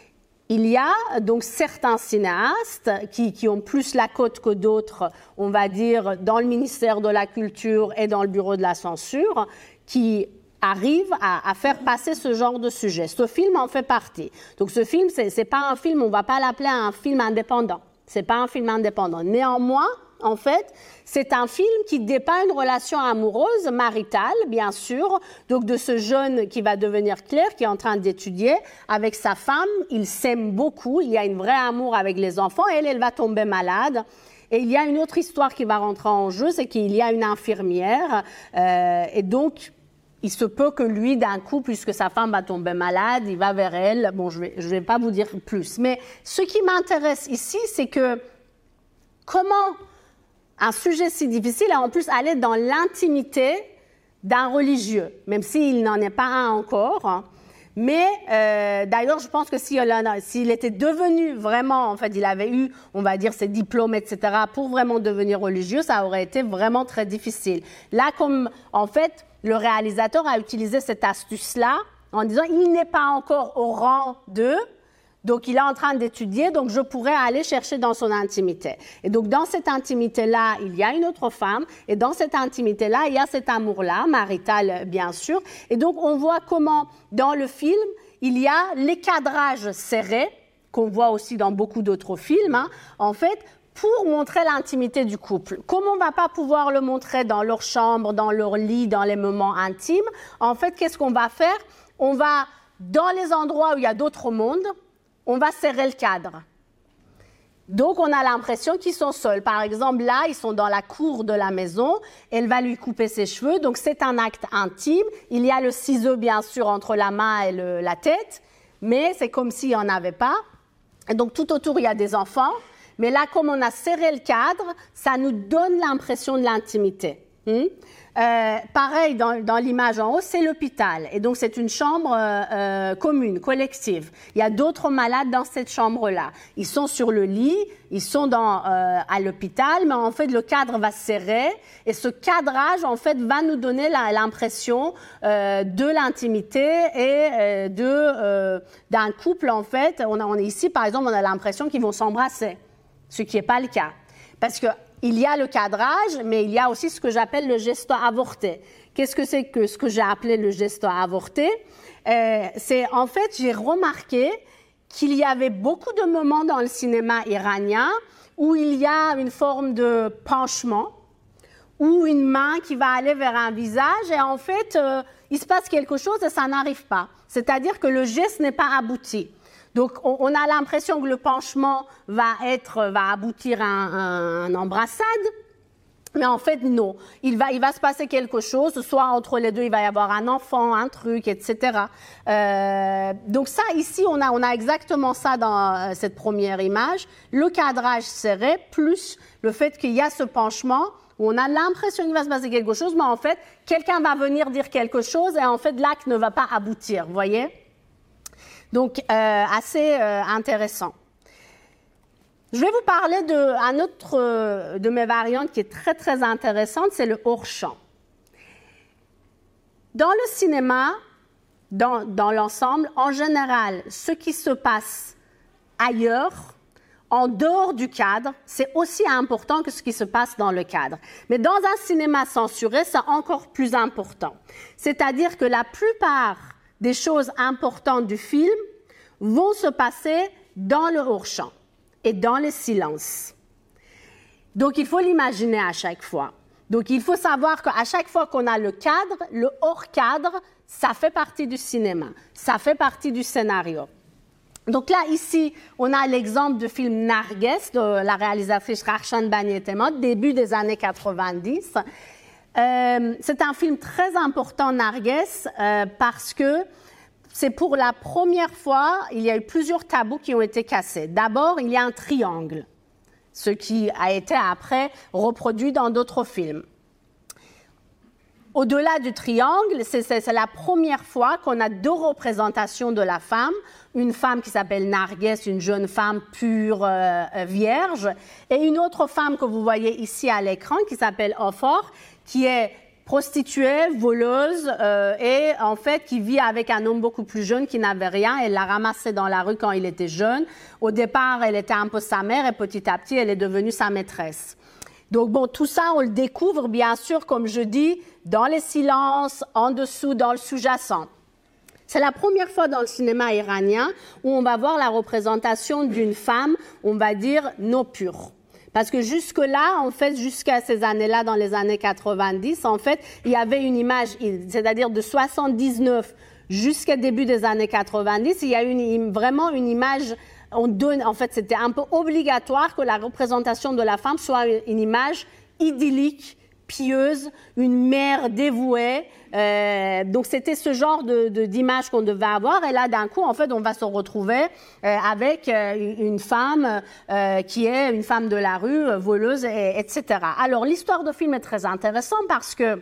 Il y a donc certains cinéastes qui, qui ont plus la cote que d'autres, on va dire, dans le ministère de la Culture et dans le bureau de la censure, qui arrivent à, à faire passer ce genre de sujet. Ce film en fait partie. Donc ce film, c'est, c'est pas un film, on va pas l'appeler un film indépendant. C'est pas un film indépendant. Néanmoins, en fait, c'est un film qui dépeint une relation amoureuse, maritale, bien sûr, donc de ce jeune qui va devenir clerc, qui est en train d'étudier, avec sa femme, ils s'aiment beaucoup, il y a un vrai amour avec les enfants, elle, elle va tomber malade. Et il y a une autre histoire qui va rentrer en jeu, c'est qu'il y a une infirmière, euh, et donc, il se peut que lui, d'un coup, puisque sa femme va tomber malade, il va vers elle. Bon, je vais, je vais pas vous dire plus. Mais ce qui m'intéresse ici, c'est que comment un sujet si difficile a en plus aller dans l'intimité d'un religieux, même s'il n'en est pas un encore. Hein. Mais euh, d'ailleurs, je pense que s'il, s'il était devenu vraiment, en fait, il avait eu, on va dire, ses diplômes, et cetera, pour vraiment devenir religieux, ça aurait été vraiment très difficile. Là, comme, en fait, le réalisateur a utilisé cette astuce-là en disant « il n'est pas encore au rang de », donc il est en train d'étudier, donc je pourrais aller chercher dans son intimité. Et donc dans cette intimité-là, il y a une autre femme, et dans cette intimité-là, il y a cet amour-là, marital bien sûr. Et donc on voit comment, dans le film, il y a les cadrages serrés, qu'on voit aussi dans beaucoup d'autres films, hein, en fait, pour montrer l'intimité du couple. Comme on ne va pas pouvoir le montrer dans leur chambre, dans leur lit, dans les moments intimes, en fait, qu'est-ce qu'on va faire? On va, dans les endroits où il y a d'autres mondes, on va serrer le cadre. Donc, on a l'impression qu'ils sont seuls. Par exemple, là, ils sont dans la cour de la maison. Elle va lui couper ses cheveux. Donc, c'est un acte intime. Il y a le ciseau, bien sûr, entre la main et le, la tête. Mais c'est comme s'il n'y en avait pas. Et donc, tout autour, il y a des enfants. Mais là, comme on a serré le cadre, ça nous donne l'impression de l'intimité. Hmm? Euh, pareil, dans, dans l'image en haut, c'est l'hôpital. Et donc, c'est une chambre euh, euh, commune, collective. Il y a d'autres malades dans cette chambre-là. Ils sont sur le lit, ils sont dans, euh, à l'hôpital, mais en fait, le cadre va se serrer. Et ce cadrage, en fait, va nous donner l'impression euh, de l'intimité et euh, de euh, d'un couple, en fait. On, a, on est ici, par exemple, on a l'impression qu'ils vont s'embrasser, ce qui n'est pas le cas. Parce que il y a le cadrage, mais il y a aussi ce que j'appelle le gesto avorté. Qu'est-ce que c'est que ce que j'ai appelé le gesto avorté? euh, C'est en fait, j'ai remarqué qu'il y avait beaucoup de moments dans le cinéma iranien où il y a une forme de penchement, ou une main qui va aller vers un visage, et en fait, euh, il se passe quelque chose et ça n'arrive pas. C'est-à-dire que le geste n'est pas abouti. Donc, on, on a l'impression que le penchement va, être, va aboutir à un, un embrassade, mais en fait, non. Il va, il va se passer quelque chose, soit entre les deux, il va y avoir un enfant, un truc, et cetera. Euh, donc ça, ici, on a, on a exactement ça dans cette première image. Le cadrage serré, plus le fait qu'il y a ce penchement, où on a l'impression qu'il va se passer quelque chose, mais en fait, quelqu'un va venir dire quelque chose, et en fait, l'acte ne va pas aboutir, vous voyez ? Donc, euh, assez euh, intéressant. Je vais vous parler d'un autre euh, de mes variantes qui est très, très intéressante, c'est le hors-champ. Dans le cinéma, dans, dans l'ensemble, en général, ce qui se passe ailleurs, en dehors du cadre, c'est aussi important que ce qui se passe dans le cadre. Mais dans un cinéma censuré, c'est encore plus important. C'est-à-dire que la plupart des choses importantes du film vont se passer dans le hors-champ et dans le silence. Donc, il faut l'imaginer à chaque fois. Donc, il faut savoir qu'à chaque fois qu'on a le cadre, le hors-cadre, ça fait partie du cinéma, ça fait partie du scénario. Donc là, ici, on a l'exemple du film Narges de la réalisatrice Rahshan Bani Temad, début des années quatre-vingt-dix. Euh, c'est un film très important, Narges, euh, parce que c'est pour la première fois, il y a eu plusieurs tabous qui ont été cassés. D'abord, il y a un triangle, ce qui a été après reproduit dans d'autres films. Au-delà du triangle, c'est la première fois qu'on a deux représentations de la femme. Une femme qui s'appelle Narges, une jeune femme pure, euh, vierge, et une autre femme que vous voyez ici à l'écran qui s'appelle Ofor, qui est prostituée, voleuse, euh, et en fait qui vit avec un homme beaucoup plus jeune qui n'avait rien. Elle l'a ramassé dans la rue quand il était jeune. Au départ, elle était un peu sa mère et petit à petit, elle est devenue sa maîtresse. Donc bon, tout ça, on le découvre bien sûr, comme je dis, dans les silences, en dessous, dans le sous-jacent. C'est la première fois dans le cinéma iranien où on va voir la représentation d'une femme, on va dire, non pure. Parce que jusque-là, en fait, jusqu'à ces années-là, dans les années quatre-vingt-dix, en fait, il y avait une image, c'est-à-dire de soixante-dix-neuf jusqu'au début des années quatre-vingt-dix, il y a une, vraiment une image, on donne, en fait, c'était un peu obligatoire que la représentation de la femme soit une image idyllique, pieuse, une mère dévouée. Euh, donc c'était ce genre de, de, d'image qu'on devait avoir. Et là, d'un coup, en fait, on va se retrouver euh, avec euh, une femme euh, qui est une femme de la rue, euh, voleuse, et, etc. Alors, l'histoire de film est très intéressante parce que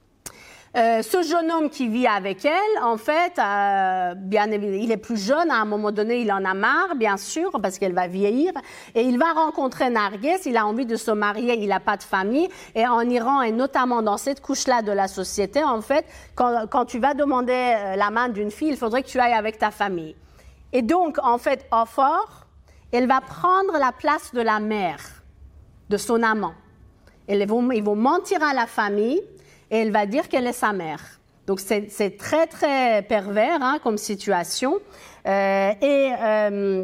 Euh, ce jeune homme qui vit avec elle, en fait, euh, bien, il est plus jeune, à un moment donné, il en a marre, bien sûr, parce qu'elle va vieillir, et il va rencontrer Narges, il a envie de se marier, il n'a pas de famille, et en Iran, et notamment dans cette couche-là de la société, en fait, quand, quand tu vas demander la main d'une fille, il faudrait que tu ailles avec ta famille. Et donc, en fait, Ofor, elle va prendre la place de la mère, de son amant. Ils vont, ils vont mentir à la famille, et elle va dire qu'elle est sa mère. Donc, c'est très, très pervers hein, comme situation. Euh, et euh,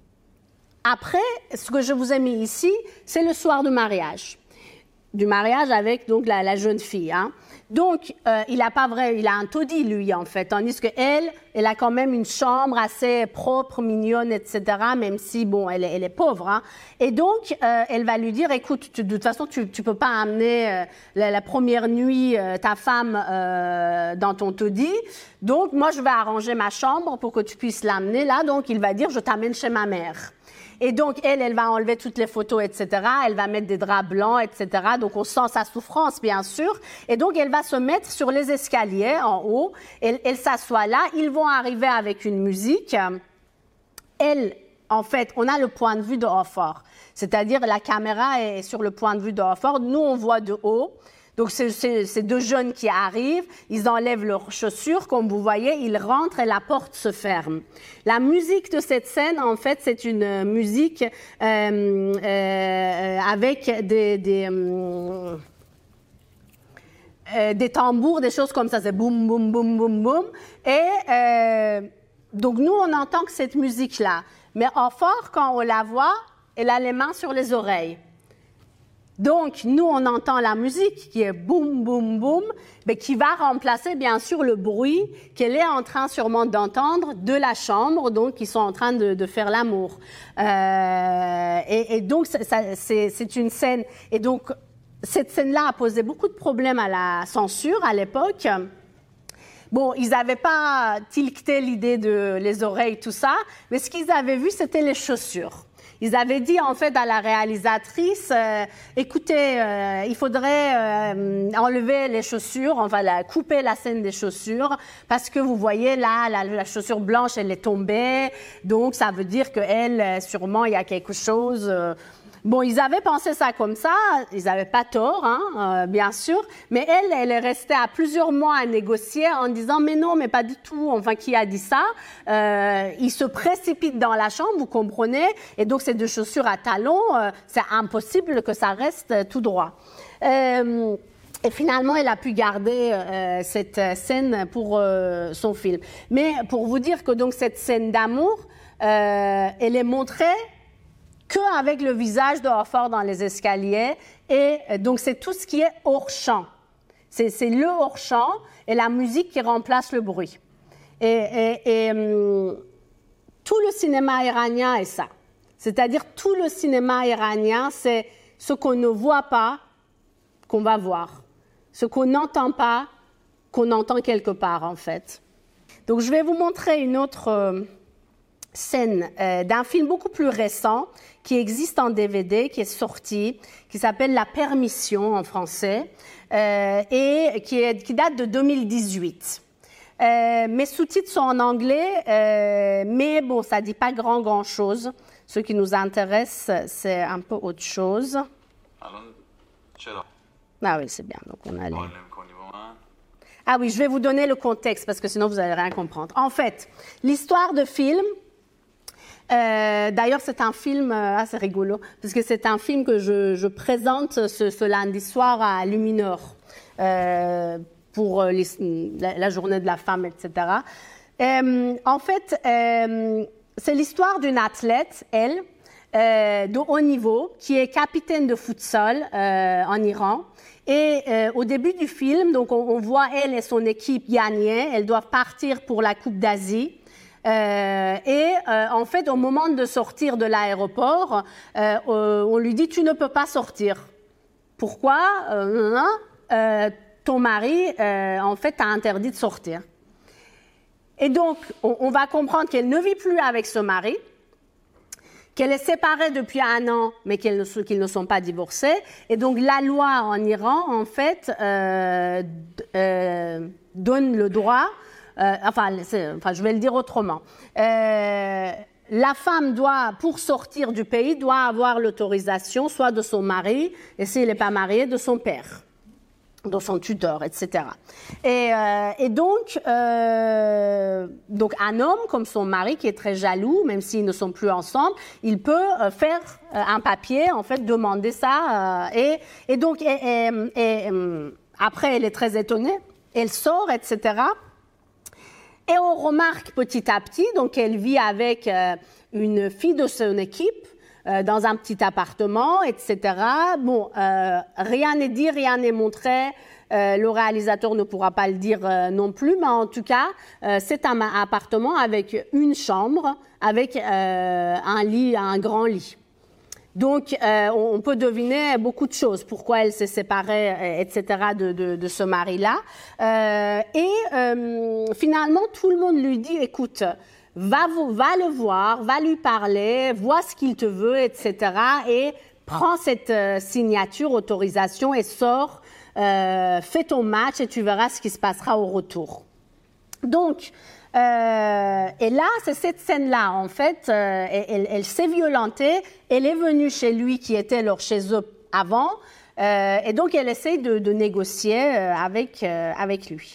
après, ce que je vous ai mis ici, c'est le soir du mariage. Du mariage avec donc, la, la jeune fille. Hein. Donc, euh, il a pas vrai, il a un taudis, lui, en fait. Tandis qu'elle, elle a quand même une chambre assez propre, mignonne, et cetera, même si, bon, elle est, elle est pauvre. Hein. Et donc, euh, elle va lui dire, écoute, tu, de toute façon, tu tu peux pas amener euh, la, la première nuit euh, ta femme euh, dans ton taudis. Donc, moi, je vais arranger ma chambre pour que tu puisses l'amener là. Donc, il va dire, je t'amène chez ma mère. Et donc, elle, elle va enlever toutes les photos, et cetera. Elle va mettre des draps blancs, et cetera. Donc, on sent sa souffrance, bien sûr. Et donc, elle va se mettre sur les escaliers en haut. Elle, elle s'assoit là. Ils vont arriver avec une musique. Elle, en fait, on a le point de vue de Offord. C'est-à-dire, la caméra est sur le point de vue de Offord. Nous, on voit de haut. Donc, c'est deux jeunes qui arrivent, ils enlèvent leurs chaussures, comme vous voyez, ils rentrent et la porte se ferme. La musique de cette scène, en fait, c'est une musique euh, euh, avec des, des, euh, euh, des tambours, des choses comme ça, c'est boum, boum, boum, boum, boum. Et euh, donc, nous, on entend que cette musique-là. Mais Offord, quand on la voit, elle a les mains sur les oreilles. Donc, nous, on entend la musique qui est boum, boum, boum, mais qui va remplacer, bien sûr, le bruit qu'elle est en train sûrement d'entendre de la chambre, donc, ils sont en train de, de faire l'amour. Euh, et, et donc, c'est une scène. Et donc, cette scène-là a posé beaucoup de problèmes à la censure à l'époque. Bon, ils n'avaient pas tilté l'idée de les oreilles, tout ça, mais ce qu'ils avaient vu, c'était les chaussures. Ils avaient dit en fait à la réalisatrice, euh, écoutez, euh, il faudrait euh, enlever les chaussures, enfin la, couper la scène des chaussures, parce que vous voyez là, la, la chaussure blanche, elle est tombée, donc ça veut dire qu'elle, sûrement, il y a quelque chose... Euh, Bon, ils avaient pensé ça comme ça, ils n'avaient pas tort, hein, euh, bien sûr, mais elle, elle est restée à plusieurs mois à négocier en disant « mais non, mais pas du tout, enfin, qui a dit ça euh, ?» Il se précipite dans la chambre, vous comprenez, et donc ces deux chaussures à talons, euh, c'est impossible que ça reste tout droit. Euh, Et finalement, elle a pu garder euh, cette scène pour euh, son film. Mais pour vous dire que donc cette scène d'amour, euh, elle est montrée qu'avec le visage de Offord dans les escaliers. Et donc, c'est tout ce qui est hors-champ. C'est le hors-champ et la musique qui remplace le bruit. Et, et, et hum, tout le cinéma iranien est ça. C'est-à-dire, tout le cinéma iranien, c'est ce qu'on ne voit pas, qu'on va voir. Ce qu'on n'entend pas, qu'on entend quelque part, en fait. Donc, je vais vous montrer une autre... Euh, scène euh, d'un film beaucoup plus récent qui existe en D V D, qui est sorti, qui s'appelle La Permission en français euh, et qui, est, qui date de deux mille dix-huit. Euh, mes sous-titres sont en anglais, euh, mais bon, ça dit pas grand grand chose. Ce qui nous intéresse, c'est un peu autre chose. Ah oui, c'est bien. Donc on a les... Ah oui, je vais vous donner le contexte parce que sinon vous n'allez rien comprendre. En fait, l'histoire de film. Euh, D'ailleurs, c'est un film euh, assez rigolo, parce que c'est un film que je, je présente ce, ce lundi soir à Luminor euh, pour les, la, la journée de la femme, et cetera. Euh, en fait, euh, c'est l'histoire d'une athlète, elle, euh, de haut niveau, qui est capitaine de futsal euh, en Iran. Et euh, au début du film, donc on, on voit elle et son équipe gagner. Elles doivent partir pour la Coupe d'Asie. Euh, et euh, en fait, au moment de sortir de l'aéroport, euh, euh, on lui dit « tu ne peux pas sortir ». Pourquoi euh, euh, ton mari, euh, en fait, t'a interdit de sortir. Et donc, on, on va comprendre qu'elle ne vit plus avec ce mari, qu'elle est séparée depuis un an, mais qu'ils ne, qu'ils ne sont pas divorcés. Et donc, la loi en Iran, en fait, euh, euh, donne le droit... Euh, enfin, enfin, je vais le dire autrement. Euh, la femme doit, pour sortir du pays, doit avoir l'autorisation soit de son mari, et s'il n'est pas marié, de son père, de son tuteur, et cetera. Et, euh, et donc, euh, donc, un homme comme son mari, qui est très jaloux, même s'ils ne sont plus ensemble, il peut euh, faire euh, un papier, en fait, demander ça. Euh, et, et donc, et, et, et, et, après, elle est très étonnée, elle sort, et cetera. Et on remarque petit à petit, donc elle vit avec euh, une fille de son équipe euh, dans un petit appartement, et cetera. Bon, euh, rien n'est dit, rien n'est montré. Euh, le réalisateur ne pourra pas le dire euh, non plus, mais en tout cas, euh, c'est un appartement avec une chambre, avec euh, un lit, un grand lit. Donc, euh, on peut deviner beaucoup de choses, pourquoi elle s'est séparée, et cetera, de, de, de ce mari-là. Euh, et euh, finalement, tout le monde lui dit, écoute, va, va le voir, va lui parler, voit ce qu'il te veut, et cetera. Et prend cette euh, signature, autorisation et sort, euh, fais ton match et tu verras ce qui se passera au retour. Donc, euh, et là, c'est cette scène-là, en fait, euh, elle, elle s'est violentée, elle est venue chez lui qui était alors chez eux avant, euh, et donc elle essaye de, de négocier euh, avec, euh, avec lui.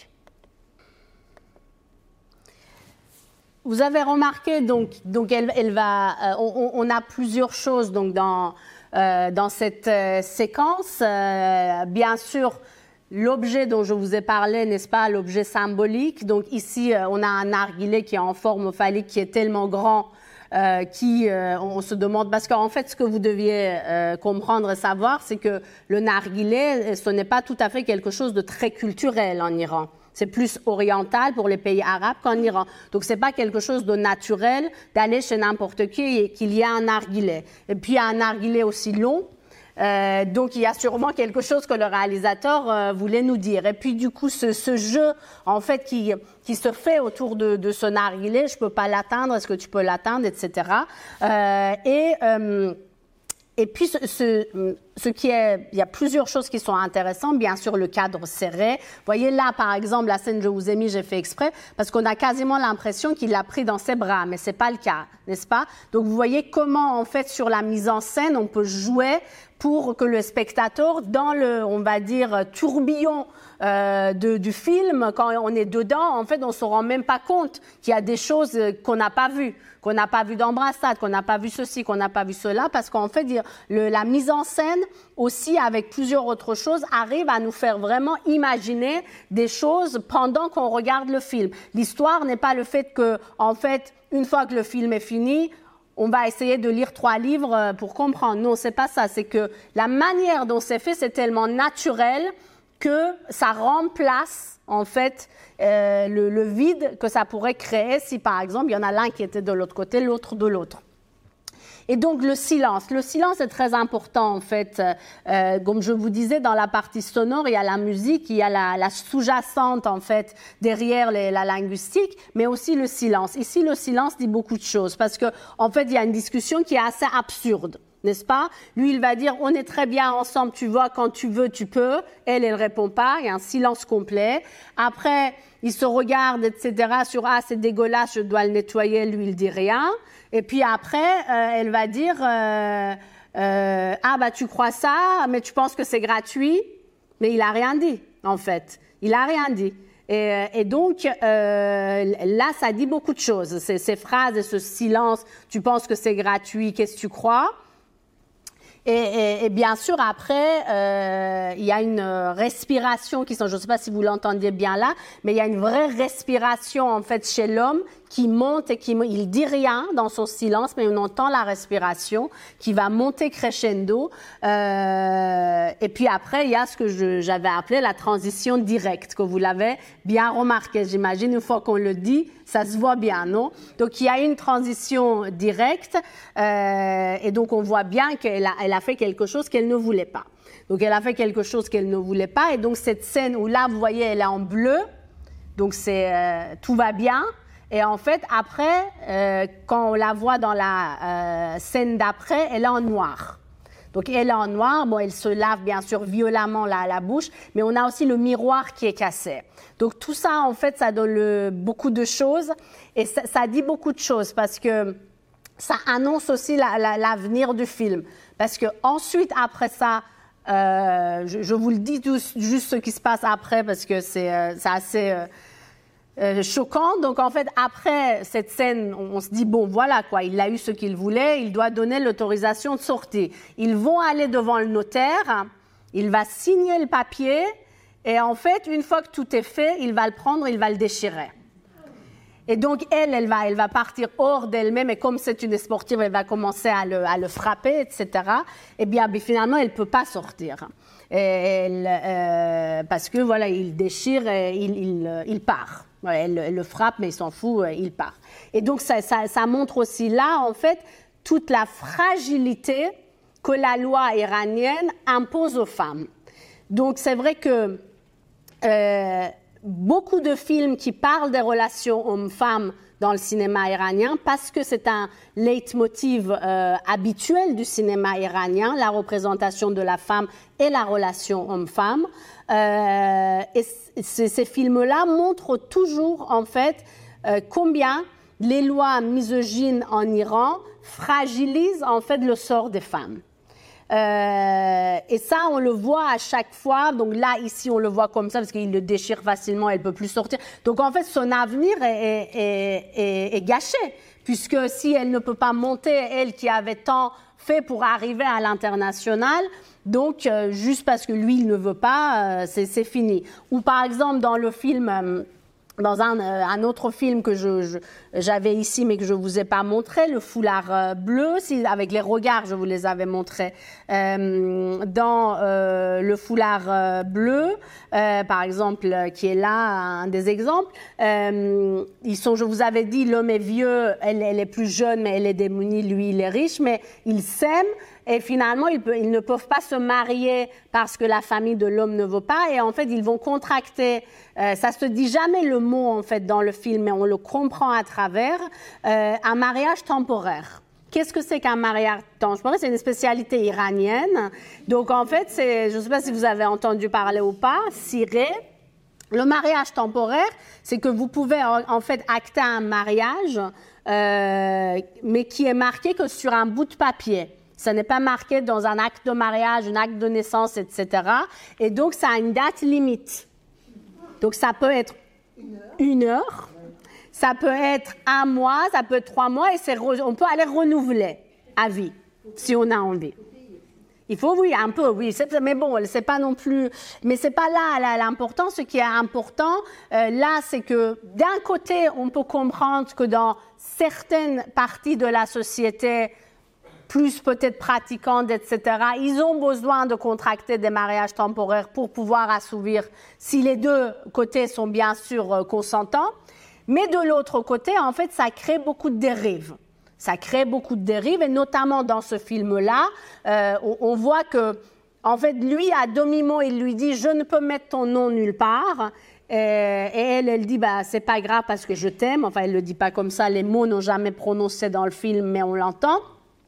Vous avez remarqué, donc, donc elle, elle va, euh, on, on a plusieurs choses donc, dans, euh, dans cette euh, séquence. Euh, bien sûr, l'objet dont je vous ai parlé, n'est-ce pas, l'objet symbolique. Donc ici, euh, on a un narguilé qui est en forme phallique, qui est tellement grand euh, qui, euh, on se demande, parce qu'en fait, ce que vous deviez euh, comprendre et savoir, c'est que le narguilé, ce n'est pas tout à fait quelque chose de très culturel en Iran. C'est plus oriental pour les pays arabes qu'en Iran. Donc, c'est pas quelque chose de naturel d'aller chez n'importe qui et qu'il y a un narguilé. Et puis, il y a un narguilé aussi long. Euh, donc, il y a sûrement quelque chose que le réalisateur euh, voulait nous dire. Et puis, du coup, ce, ce jeu, en fait, qui, qui se fait autour de, de ce narguilé, je peux pas l'atteindre, est-ce que tu peux l'atteindre, et cetera. Euh, et... Euh, Et puis, ce, ce, ce qui est, il y a plusieurs choses qui sont intéressantes. Bien sûr, le cadre serré. Vous voyez là, par exemple, la scène que je vous ai mis, j'ai fait exprès, parce qu'on a quasiment l'impression qu'il l'a pris dans ses bras, mais c'est pas le cas, n'est-ce pas? Donc, vous voyez comment, en fait, sur la mise en scène, on peut jouer pour que le spectateur, dans le, on va dire, tourbillon euh, de, du film, quand on est dedans, en fait, on se rend même pas compte qu'il y a des choses qu'on n'a pas vues, qu'on n'a pas vu d'embrassade, qu'on n'a pas vu ceci, qu'on n'a pas vu cela, parce qu'en fait, le, la mise en scène, aussi avec plusieurs autres choses, arrive à nous faire vraiment imaginer des choses pendant qu'on regarde le film. L'histoire n'est pas le fait que, en fait, une fois que le film est fini, on va essayer de lire trois livres pour comprendre. Non, c'est pas ça. C'est que la manière dont c'est fait, c'est tellement naturel que ça remplace, en fait, euh, le, le vide que ça pourrait créer si, par exemple, il y en a l'un qui était de l'autre côté, l'autre de l'autre. Et donc, le silence. Le silence est très important, en fait. Euh, comme je vous disais, dans la partie sonore, il y a la musique, il y a la, la sous-jacente, en fait, derrière les, la linguistique, mais aussi le silence. Ici, le silence dit beaucoup de choses parce que, en fait, il y a une discussion qui est assez absurde, n'est-ce pas? Lui, il va dire, on est très bien ensemble, tu vois, quand tu veux, tu peux. Elle, elle répond pas, il y a un silence complet. Après, il se regarde, et cetera, sur, ah, c'est dégueulasse, je dois le nettoyer, lui, il dit rien. Et puis après, euh, elle va dire, euh, euh, ah, bah, tu crois ça, mais tu penses que c'est gratuit. Mais il a rien dit, en fait. Il a rien dit. Et, et donc, euh, là, ça dit beaucoup de choses. Ces, ces phrases et ce silence, tu penses que c'est gratuit, qu'est-ce que tu crois? Et, et, et bien sûr, après, euh, il y a une respiration qui sont, je ne sais pas si vous l'entendiez bien là, mais il y a une vraie respiration en fait chez l'homme qui monte et qui il dit rien dans son silence, mais on entend la respiration qui va monter crescendo. Euh, et puis après, il y a ce que je, j'avais appelé la transition directe, que vous l'avez bien remarqué, j'imagine. Une fois qu'on le dit, ça se voit bien, non? Donc il y a une transition directe, euh, et donc on voit bien qu'elle a, elle a fait quelque chose qu'elle ne voulait pas. Donc elle a fait quelque chose qu'elle ne voulait pas, et donc cette scène où là, vous voyez, elle est en bleu, donc c'est euh, tout va bien. Et en fait, après, euh, quand on la voit dans la euh, scène d'après, elle est en noir. Donc, elle est en noir. Bon, elle se lave, bien sûr, violemment la, la bouche, mais on a aussi le miroir qui est cassé. Donc, tout ça, en fait, ça donne le, beaucoup de choses et ça, ça dit beaucoup de choses parce que ça annonce aussi la, la, l'avenir du film. Parce que ensuite, après ça, euh, je, je vous le dis tous, juste ce qui se passe après parce que c'est, euh, c'est assez... Euh, Euh, choquant. Donc, en fait, après cette scène, on, on se dit, bon, voilà, quoi, il a eu ce qu'il voulait, il doit donner l'autorisation de sortie. Ils vont aller devant le notaire, il va signer le papier, et en fait, une fois que tout est fait, il va le prendre, il va le déchirer. Et donc, elle, elle va, elle va partir hors d'elle-même, et comme c'est une sportive, elle va commencer à le, à le frapper, et cetera. Et bien, bien finalement, elle ne peut pas sortir. Et elle, euh, parce que, voilà, il déchire et il, il, il part. Ouais, elle, elle le frappe, mais il s'en fout, il part. Et donc, ça, ça, ça montre aussi là, en fait, toute la fragilité que la loi iranienne impose aux femmes. Donc, c'est vrai que euh, beaucoup de films qui parlent des relations hommes-femmes dans le cinéma iranien parce que c'est un leitmotiv euh, habituel du cinéma iranien, la représentation de la femme et la relation homme-femme. Euh, et ces films-là montrent toujours, en fait, euh, combien les lois misogynes en Iran fragilisent, en fait, le sort des femmes. Euh, et ça, on le voit à chaque fois. Donc là, ici, on le voit comme ça parce qu'il le déchire facilement, elle ne peut plus sortir. Donc en fait, son avenir est, est, est, est gâché, puisque si elle ne peut pas monter, elle qui avait tant fait pour arriver à l'international, donc euh, juste parce que lui, il ne veut pas, euh, c'est fini. Ou par exemple, dans le film... Euh, Dans un, euh, un autre film que je, je, j'avais ici, mais que je ne vous ai pas montré, Le Foulard euh, bleu, si, avec les regards, je vous les avais montrés. Euh, dans euh, Le Foulard euh, bleu, euh, par exemple, euh, qui est là, un des exemples, euh, ils sont, je vous avais dit, l'homme est vieux, elle, elle est plus jeune, mais elle est démunie, lui, il est riche, mais ils s'aiment. Et finalement, ils, peut, ils ne peuvent pas se marier parce que la famille de l'homme ne veut pas. Et en fait, ils vont contracter, euh, ça se dit jamais le mot en fait dans le film, mais on le comprend à travers, euh, un mariage temporaire. Qu'est-ce que c'est qu'un mariage temporaire? C'est une spécialité iranienne. Donc en fait, c'est, je ne sais pas si vous avez entendu parler ou pas, ciré. Le mariage temporaire, c'est que vous pouvez en fait acter un mariage, euh, mais qui est marqué que sur un bout de papier. Ça n'est pas marqué dans un acte de mariage, un acte de naissance, et cetera. Et donc, ça a une date limite. Donc, ça peut être une heure, ça peut être un mois, ça peut être trois mois, et c'est on peut aller renouveler à vie, si on a envie. Il faut, oui, un peu, oui, mais bon, c'est pas non plus... Mais c'est pas là l'important. Ce qui est important, euh, là, c'est que d'un côté, on peut comprendre que dans certaines parties de la société, plus peut-être pratiquantes, et cetera, ils ont besoin de contracter des mariages temporaires pour pouvoir assouvir, si les deux côtés sont bien sûr consentants. Mais de l'autre côté, en fait, ça crée beaucoup de dérives. Ça crée beaucoup de dérives, et notamment dans ce film-là, euh, on, on voit que, en fait, lui, à demi-mot, il lui dit « Je ne peux mettre ton nom nulle part ». Et elle, elle dit, bah, c'est pas grave parce que je t'aime. Enfin, elle le dit pas comme ça, les mots n'ont jamais prononcé dans le film, mais on l'entend.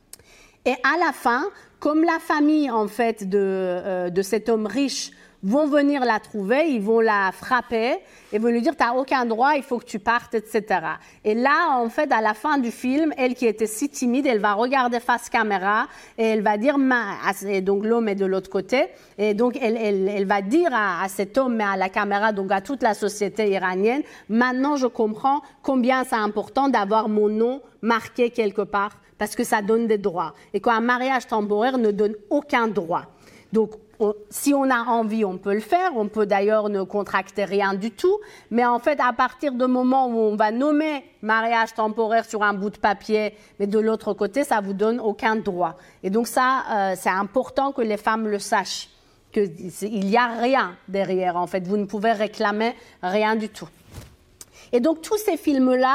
Et à la fin, comme la famille, en fait, de, euh, de cet homme riche vont venir la trouver, ils vont la frapper et vont lui dire « t'as aucun droit, il faut que tu partes, et cetera » Et là, en fait, à la fin du film, elle qui était si timide, elle va regarder face caméra et elle va dire « et donc l'homme est de l'autre côté » et donc elle, elle, elle va dire à, à cet homme, mais à la caméra, donc à toute la société iranienne « maintenant je comprends combien c'est important d'avoir mon nom marqué quelque part parce que ça donne des droits et qu'un mariage temporaire ne donne aucun droit. » Donc, on, si on a envie, on peut le faire. On peut d'ailleurs ne contracter rien du tout. Mais en fait, à partir du moment où on va nommer mariage temporaire sur un bout de papier, mais de l'autre côté, ça ne vous donne aucun droit. Et donc ça, euh, c'est important que les femmes le sachent, qu'il n'y a rien derrière. En fait, vous ne pouvez réclamer rien du tout. Et donc, tous ces films-là,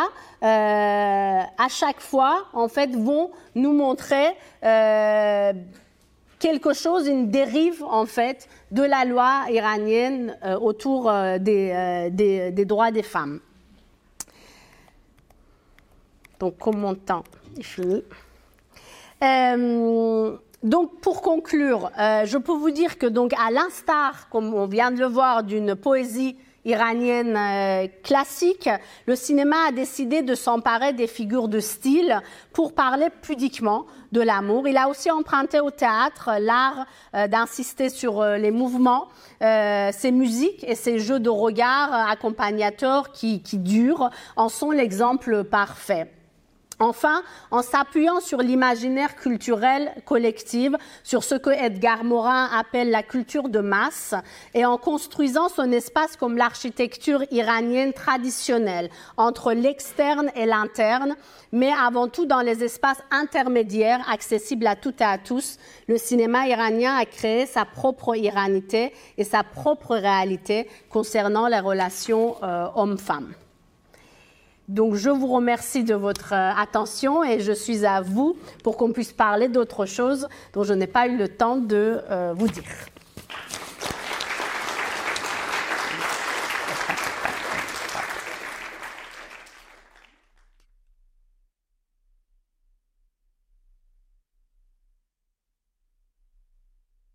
euh, à chaque fois, en fait, vont nous montrer... Euh, quelque chose, une dérive en fait de la loi iranienne euh, autour euh, des, euh, des, des droits des femmes. Donc, comme mon temps est fini. Euh, donc, pour conclure, euh, je peux vous dire que, donc, à l'instar, comme on vient de le voir, d'une poésie iranienne euh, classique, le cinéma a décidé de s'emparer des figures de style pour parler pudiquement de l'amour. Il a aussi emprunté au théâtre l'art euh, d'insister sur euh, les mouvements, euh, ses musiques et ses jeux de regard euh, accompagnateurs qui, qui durent en sont l'exemple parfait. Enfin, en s'appuyant sur l'imaginaire culturel collectif, sur ce que Edgar Morin appelle la culture de masse, et en construisant son espace comme l'architecture iranienne traditionnelle, entre l'externe et l'interne, mais avant tout dans les espaces intermédiaires accessibles à toutes et à tous, le cinéma iranien a créé sa propre iranité et sa propre réalité concernant les relations euh, hommes-femmes. Donc, je vous remercie de votre attention et je suis à vous pour qu'on puisse parler d'autre chose dont je n'ai pas eu le temps de euh, vous dire.